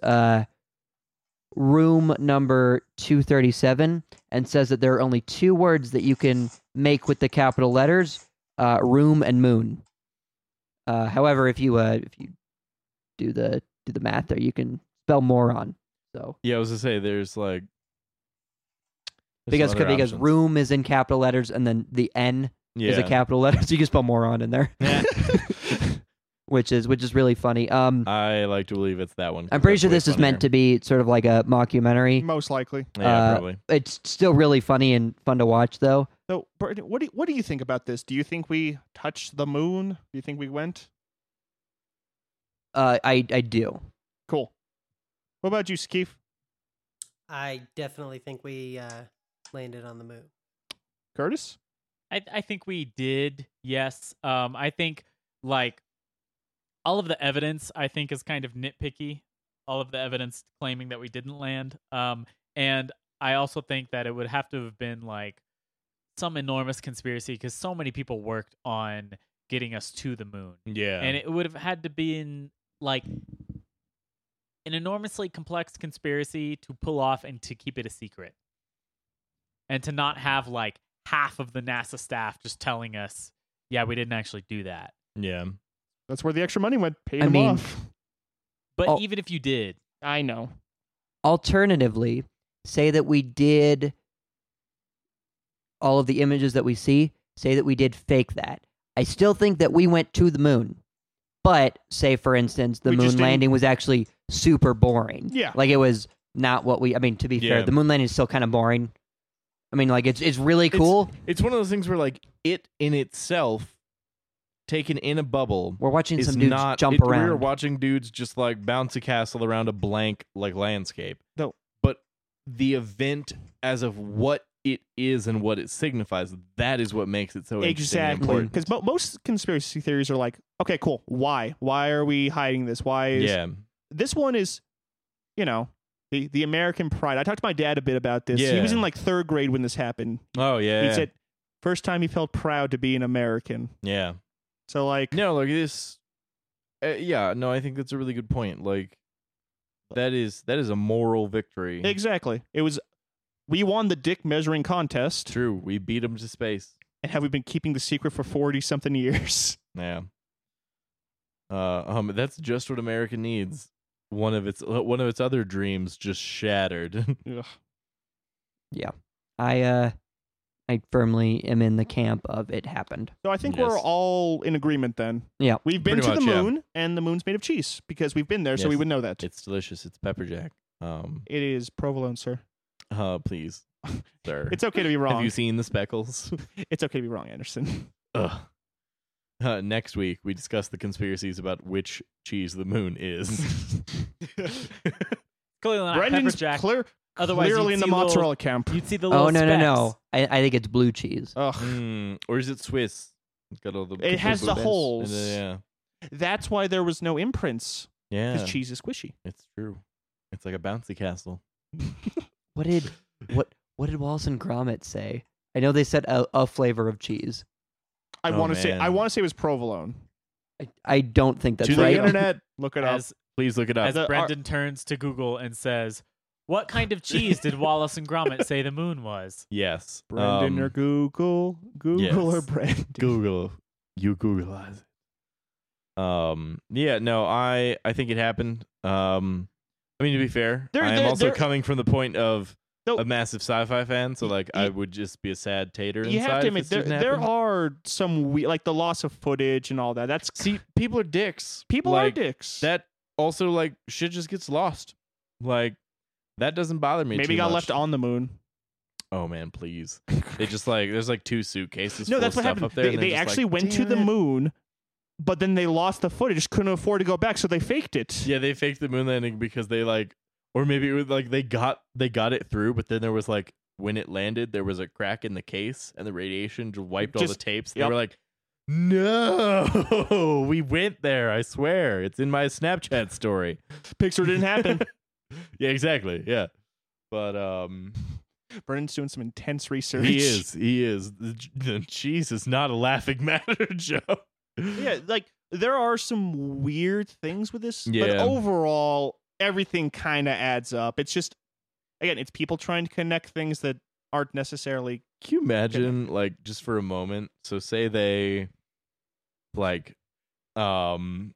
room number 237, and says that there are only two words that you can make with the capital letters: room and moon. However, if you do the math there, you can spell moron. So Yeah, I was gonna say there's like because room is in capital letters and then the N is a capital letter, so you can spell moron in there. Yeah. which is really funny. I like to believe it's that one. I'm pretty sure this is meant to be sort of like a mockumentary. Most likely. Yeah, probably. It's still really funny and fun to watch, though. So, Brandon, what do you think about this? Do you think we touched the moon? Do you think we went? I do. Cool. What about you, Skeef? I definitely think we landed on the moon. Curtis? I think we did, yes. I think, like, all of the evidence, I think, is kind of nitpicky. All of the evidence claiming that we didn't land. And I also think that it would have to have been, like, some enormous conspiracy because so many people worked on getting us to the moon. Yeah. And it would have had to be in, like, an enormously complex conspiracy to pull off and to keep it a secret. And to not have, like, half of the NASA staff just telling us, yeah, we didn't actually do that. Yeah. That's where the extra money went. Paid them off. But even if you did. I know. Alternatively, say that we did all of the images that we see, say that we did fake that. I still think that we went to the moon. But say, for instance, the moon landing was actually super boring. Yeah. Like, it was not what we... I mean, to be fair, the moon landing is still kind of boring. I mean, like, it's really cool. It's one of those things where, like, it in itself, taken in a bubble... We're watching some dudes jump around. We're watching dudes just, like, bounce a castle around a blank, like, landscape. No. But the event as of what it is and what it signifies, that is what makes it so interesting and important. Because most conspiracy theories are like, okay, cool. Why? Why are we hiding this? Why is... Yeah. This one is, you know, the American pride. I talked to my dad a bit about this. Yeah. He was in, like, 3rd grade when this happened. Oh, yeah. He said, first time he felt proud to be an American. Yeah. So, like... No, like, this... yeah, no, I think that's a really good point. Like, that is a moral victory. Exactly. It was... We won the dick measuring contest. True. We beat them to space. And have we been keeping the secret for 40-something years? Yeah. That's just what America needs. One of its other dreams just shattered. Ugh. Yeah. I firmly am in the camp of it happened. So I think Yes. we're all in agreement then. Yeah. We've been Pretty to the much, yeah. moon, and the moon's made of cheese because we've been there, so Yes. we would know that. It's delicious. It's pepper jack. It is provolone, sir. Please, sir. It's okay to be wrong. Have you seen the speckles? It's okay to be wrong, Anderson. Ugh. Next week, we discuss the conspiracies about which cheese the moon is. Clearly not Brendan's pepper jack. clearly you'd in the see mozzarella camp. You'd see the little Oh, no. specks. I think it's blue cheese. Ugh. Or is it Swiss? It's got all the It has the bits. holes. Yeah. That's why there was no imprints. Yeah. Because cheese is squishy. It's true. It's like a bouncy castle. What did Wallace and Gromit say? I know they said a flavor of cheese. I Oh, want to say man. it was provolone. I don't think that's To the right. internet. Look it up. Please look it up. As Brendan turns to Google and says, "What kind of cheese did Wallace and Gromit say the moon was?" Yes. Brendan or Google or yes. Brendan. Google. You Googleize it. Yeah, no, I think it happened. I mean, to be fair, I'm also coming from the point of a massive sci-fi fan, so like I would just be a sad tater You inside. have to if admit, this didn't there happen. are some like the loss of footage and all that. That's See, people are dicks. people are Like, dicks. That also like shit just gets lost. Like that doesn't bother me. Maybe too got much. left on the moon. Oh man, please! They just like there's like 2 suitcases. No, full that's of what stuff happened. up there. and They they're just actually like, went to the "Damn it." moon, but then they lost the footage. Just couldn't afford to go back, so they faked it. Yeah, they faked the moon landing because they like, or maybe it was like they got it through, but then there was like when it landed, there was a crack in the case, and the radiation just wiped all the Just- tapes. yep. They were like, "No, we went there. I swear, it's in my Snapchat story." Pixar didn't happen. Yeah, exactly. Yeah, but Brennan's doing some intense research. He is. The cheese is not a laughing matter, Joe. Yeah, like there are some weird things with this, but Yeah. overall, everything kind of adds up. It's just, again, it's people trying to connect things that aren't necessarily. Can you imagine, like, just for a moment? So say they, like, so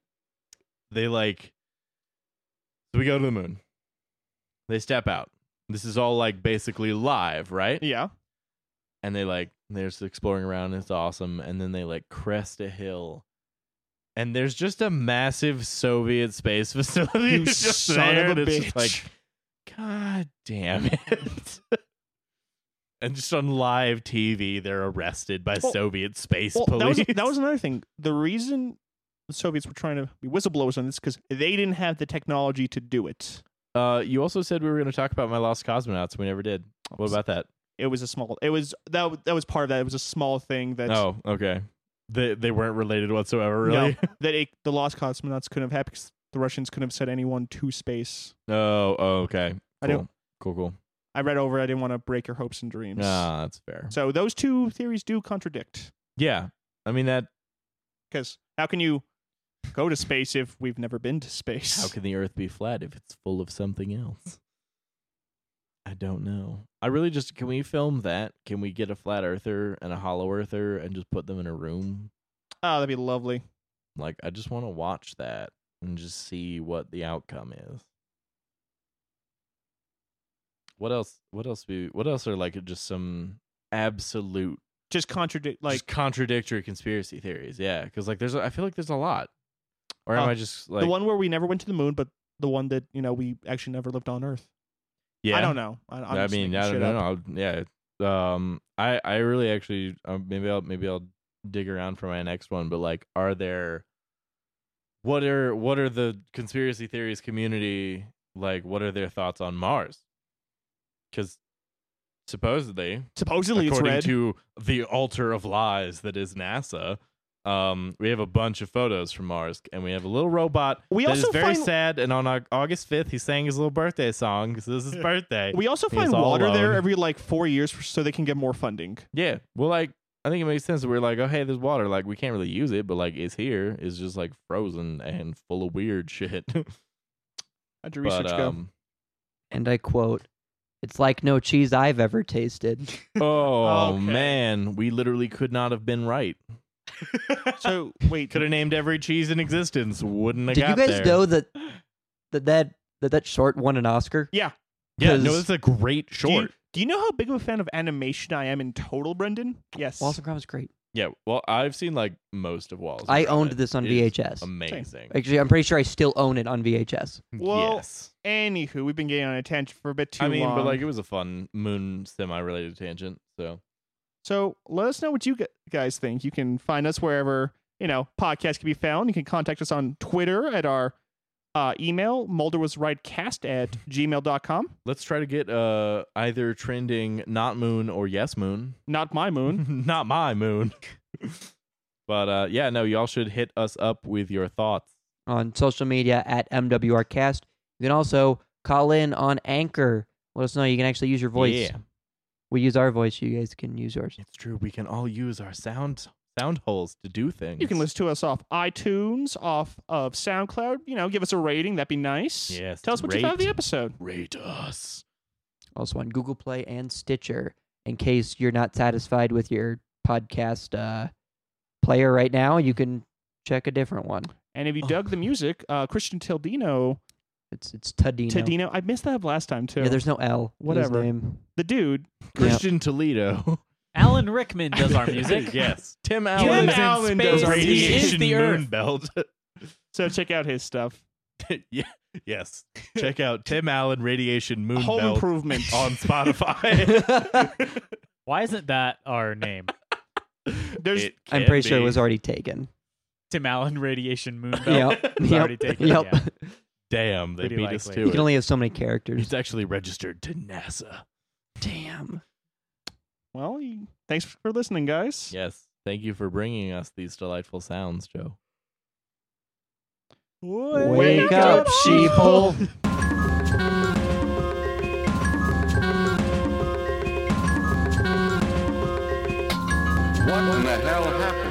we go to the moon. They step out. This is all like basically live, right? Yeah. And they're just exploring around. And it's awesome. And then they like crest a hill. And there's just a massive Soviet space facility. You It's just son there, of a and it's bitch. just like, God damn it. And just on live TV, they're arrested by Well- Soviet space Well, police. that was another thing. The reason the Soviets were trying to be whistleblowers on this because they didn't have the technology to do it. You also said we were going to talk about My Lost Cosmonauts. We never did. What about that? It was a small. It was that was part of that. It was a small thing that. Oh, okay. They weren't related whatsoever, No, really? that the lost cosmonauts couldn't have happened because the Russians couldn't have sent anyone to space. Oh, okay. I Cool. don't- Cool. I read over. I didn't want to break your hopes and dreams. Ah, that's fair. So those two theories do contradict. Yeah. I mean, that. Because how can you go to space if we've never been to space? How can the Earth be flat if it's full of something else? I don't know. I really just. Can we film that? Can we get a flat earther and a hollow earther and just put them in a room? Oh, that'd be lovely. Like, I just want to watch that and just see what the outcome is. What else? What else are like just some absolute Just contradict, like just contradictory conspiracy theories? Yeah, because like I feel like there's a lot. Or am I just like the one where we never went to the moon, but the one that we actually never lived on Earth. Yeah, I don't know. I'm I just mean, making I shit don't up. know. Yeah. I really actually maybe I'll dig around for my next one. But like, what are the conspiracy theories community like? What are their thoughts on Mars? Because supposedly It's according red. to the altar of lies that is NASA, we have a bunch of photos from Mars, and we have a little robot We that also is very find- sad. And on August 5th, he sang his little birthday song because this is his birthday. We also He's find all water there alone. every like 4 years so they can get more funding. Yeah, well, like I think it makes sense that we're like, oh hey, there's water. Like we can't really use it, but like it's here. It's just like frozen and full of weird shit. How'd your research go? And I quote, "It's like no cheese I've ever tasted." Oh Okay. man, we literally could not have been right. So wait, Could have named every cheese in existence. Wouldn't have Did you got guys there. know that short won an Oscar? yeah. Yeah, no, 'Cause- it's a great Do you, short. do you know how big of a fan of animation I am in total, Brendan? Yes. Wallace and Gromit is great. Yeah, well, I've seen like most of Walls. and I Gromit. owned this on It is VHS. Amazing. Actually, I'm pretty sure I still own it on VHS. Well, yes. Anywho, we've been getting on a tangent for a bit too I mean, long. but like it was a fun moon semi-related tangent. So let us know what you guys think. You can find us wherever podcasts can be found. You can contact us on Twitter at our email mulderwasrightcast@gmail.com. let's try to get either trending not moon or yes moon. Not my moon. Not my moon. But yeah, no, y'all should hit us up with your thoughts. On social media at MWRcast. You can also call in on Anchor. Let us know you can actually use your voice. Yeah, We use our voice. You guys can use yours. it's true. We can all use our sound holes to do things. You can listen to us off iTunes, off of SoundCloud. Give us a rating. That'd be nice. Yes, Tell us what you thought of the rate. episode. Rate us. Also on Google Play and Stitcher. In case you're not satisfied with your podcast player right now, you can check a different one. And if you dug the music, Christian Tildino. It's Tadino. Tadino. I missed that last time too. Yeah, there's no L. in his Whatever. name. the dude. Christian Toledo. Alan Rickman does our music. Yes. Tim He Allen. lives in Allen space. does our He is Radiation the moon Earth. belt. So check out his stuff. Yeah. Yes. Check out Tim Allen Radiation Moon Home Belt Improvement. on Spotify. Why isn't that our name? There's It I'm can pretty sure it be. was already taken. Tim Allen Radiation Moon Belt. Yep. It's already taken. Yep. Yeah. Damn, they Pretty beat us likely. to You can it. only have so many characters. It's actually registered to NASA. Damn. well. Thanks for listening, guys. Yes. Thank you for bringing us these delightful sounds, Joe. Wake up, sheeple. the hell happened?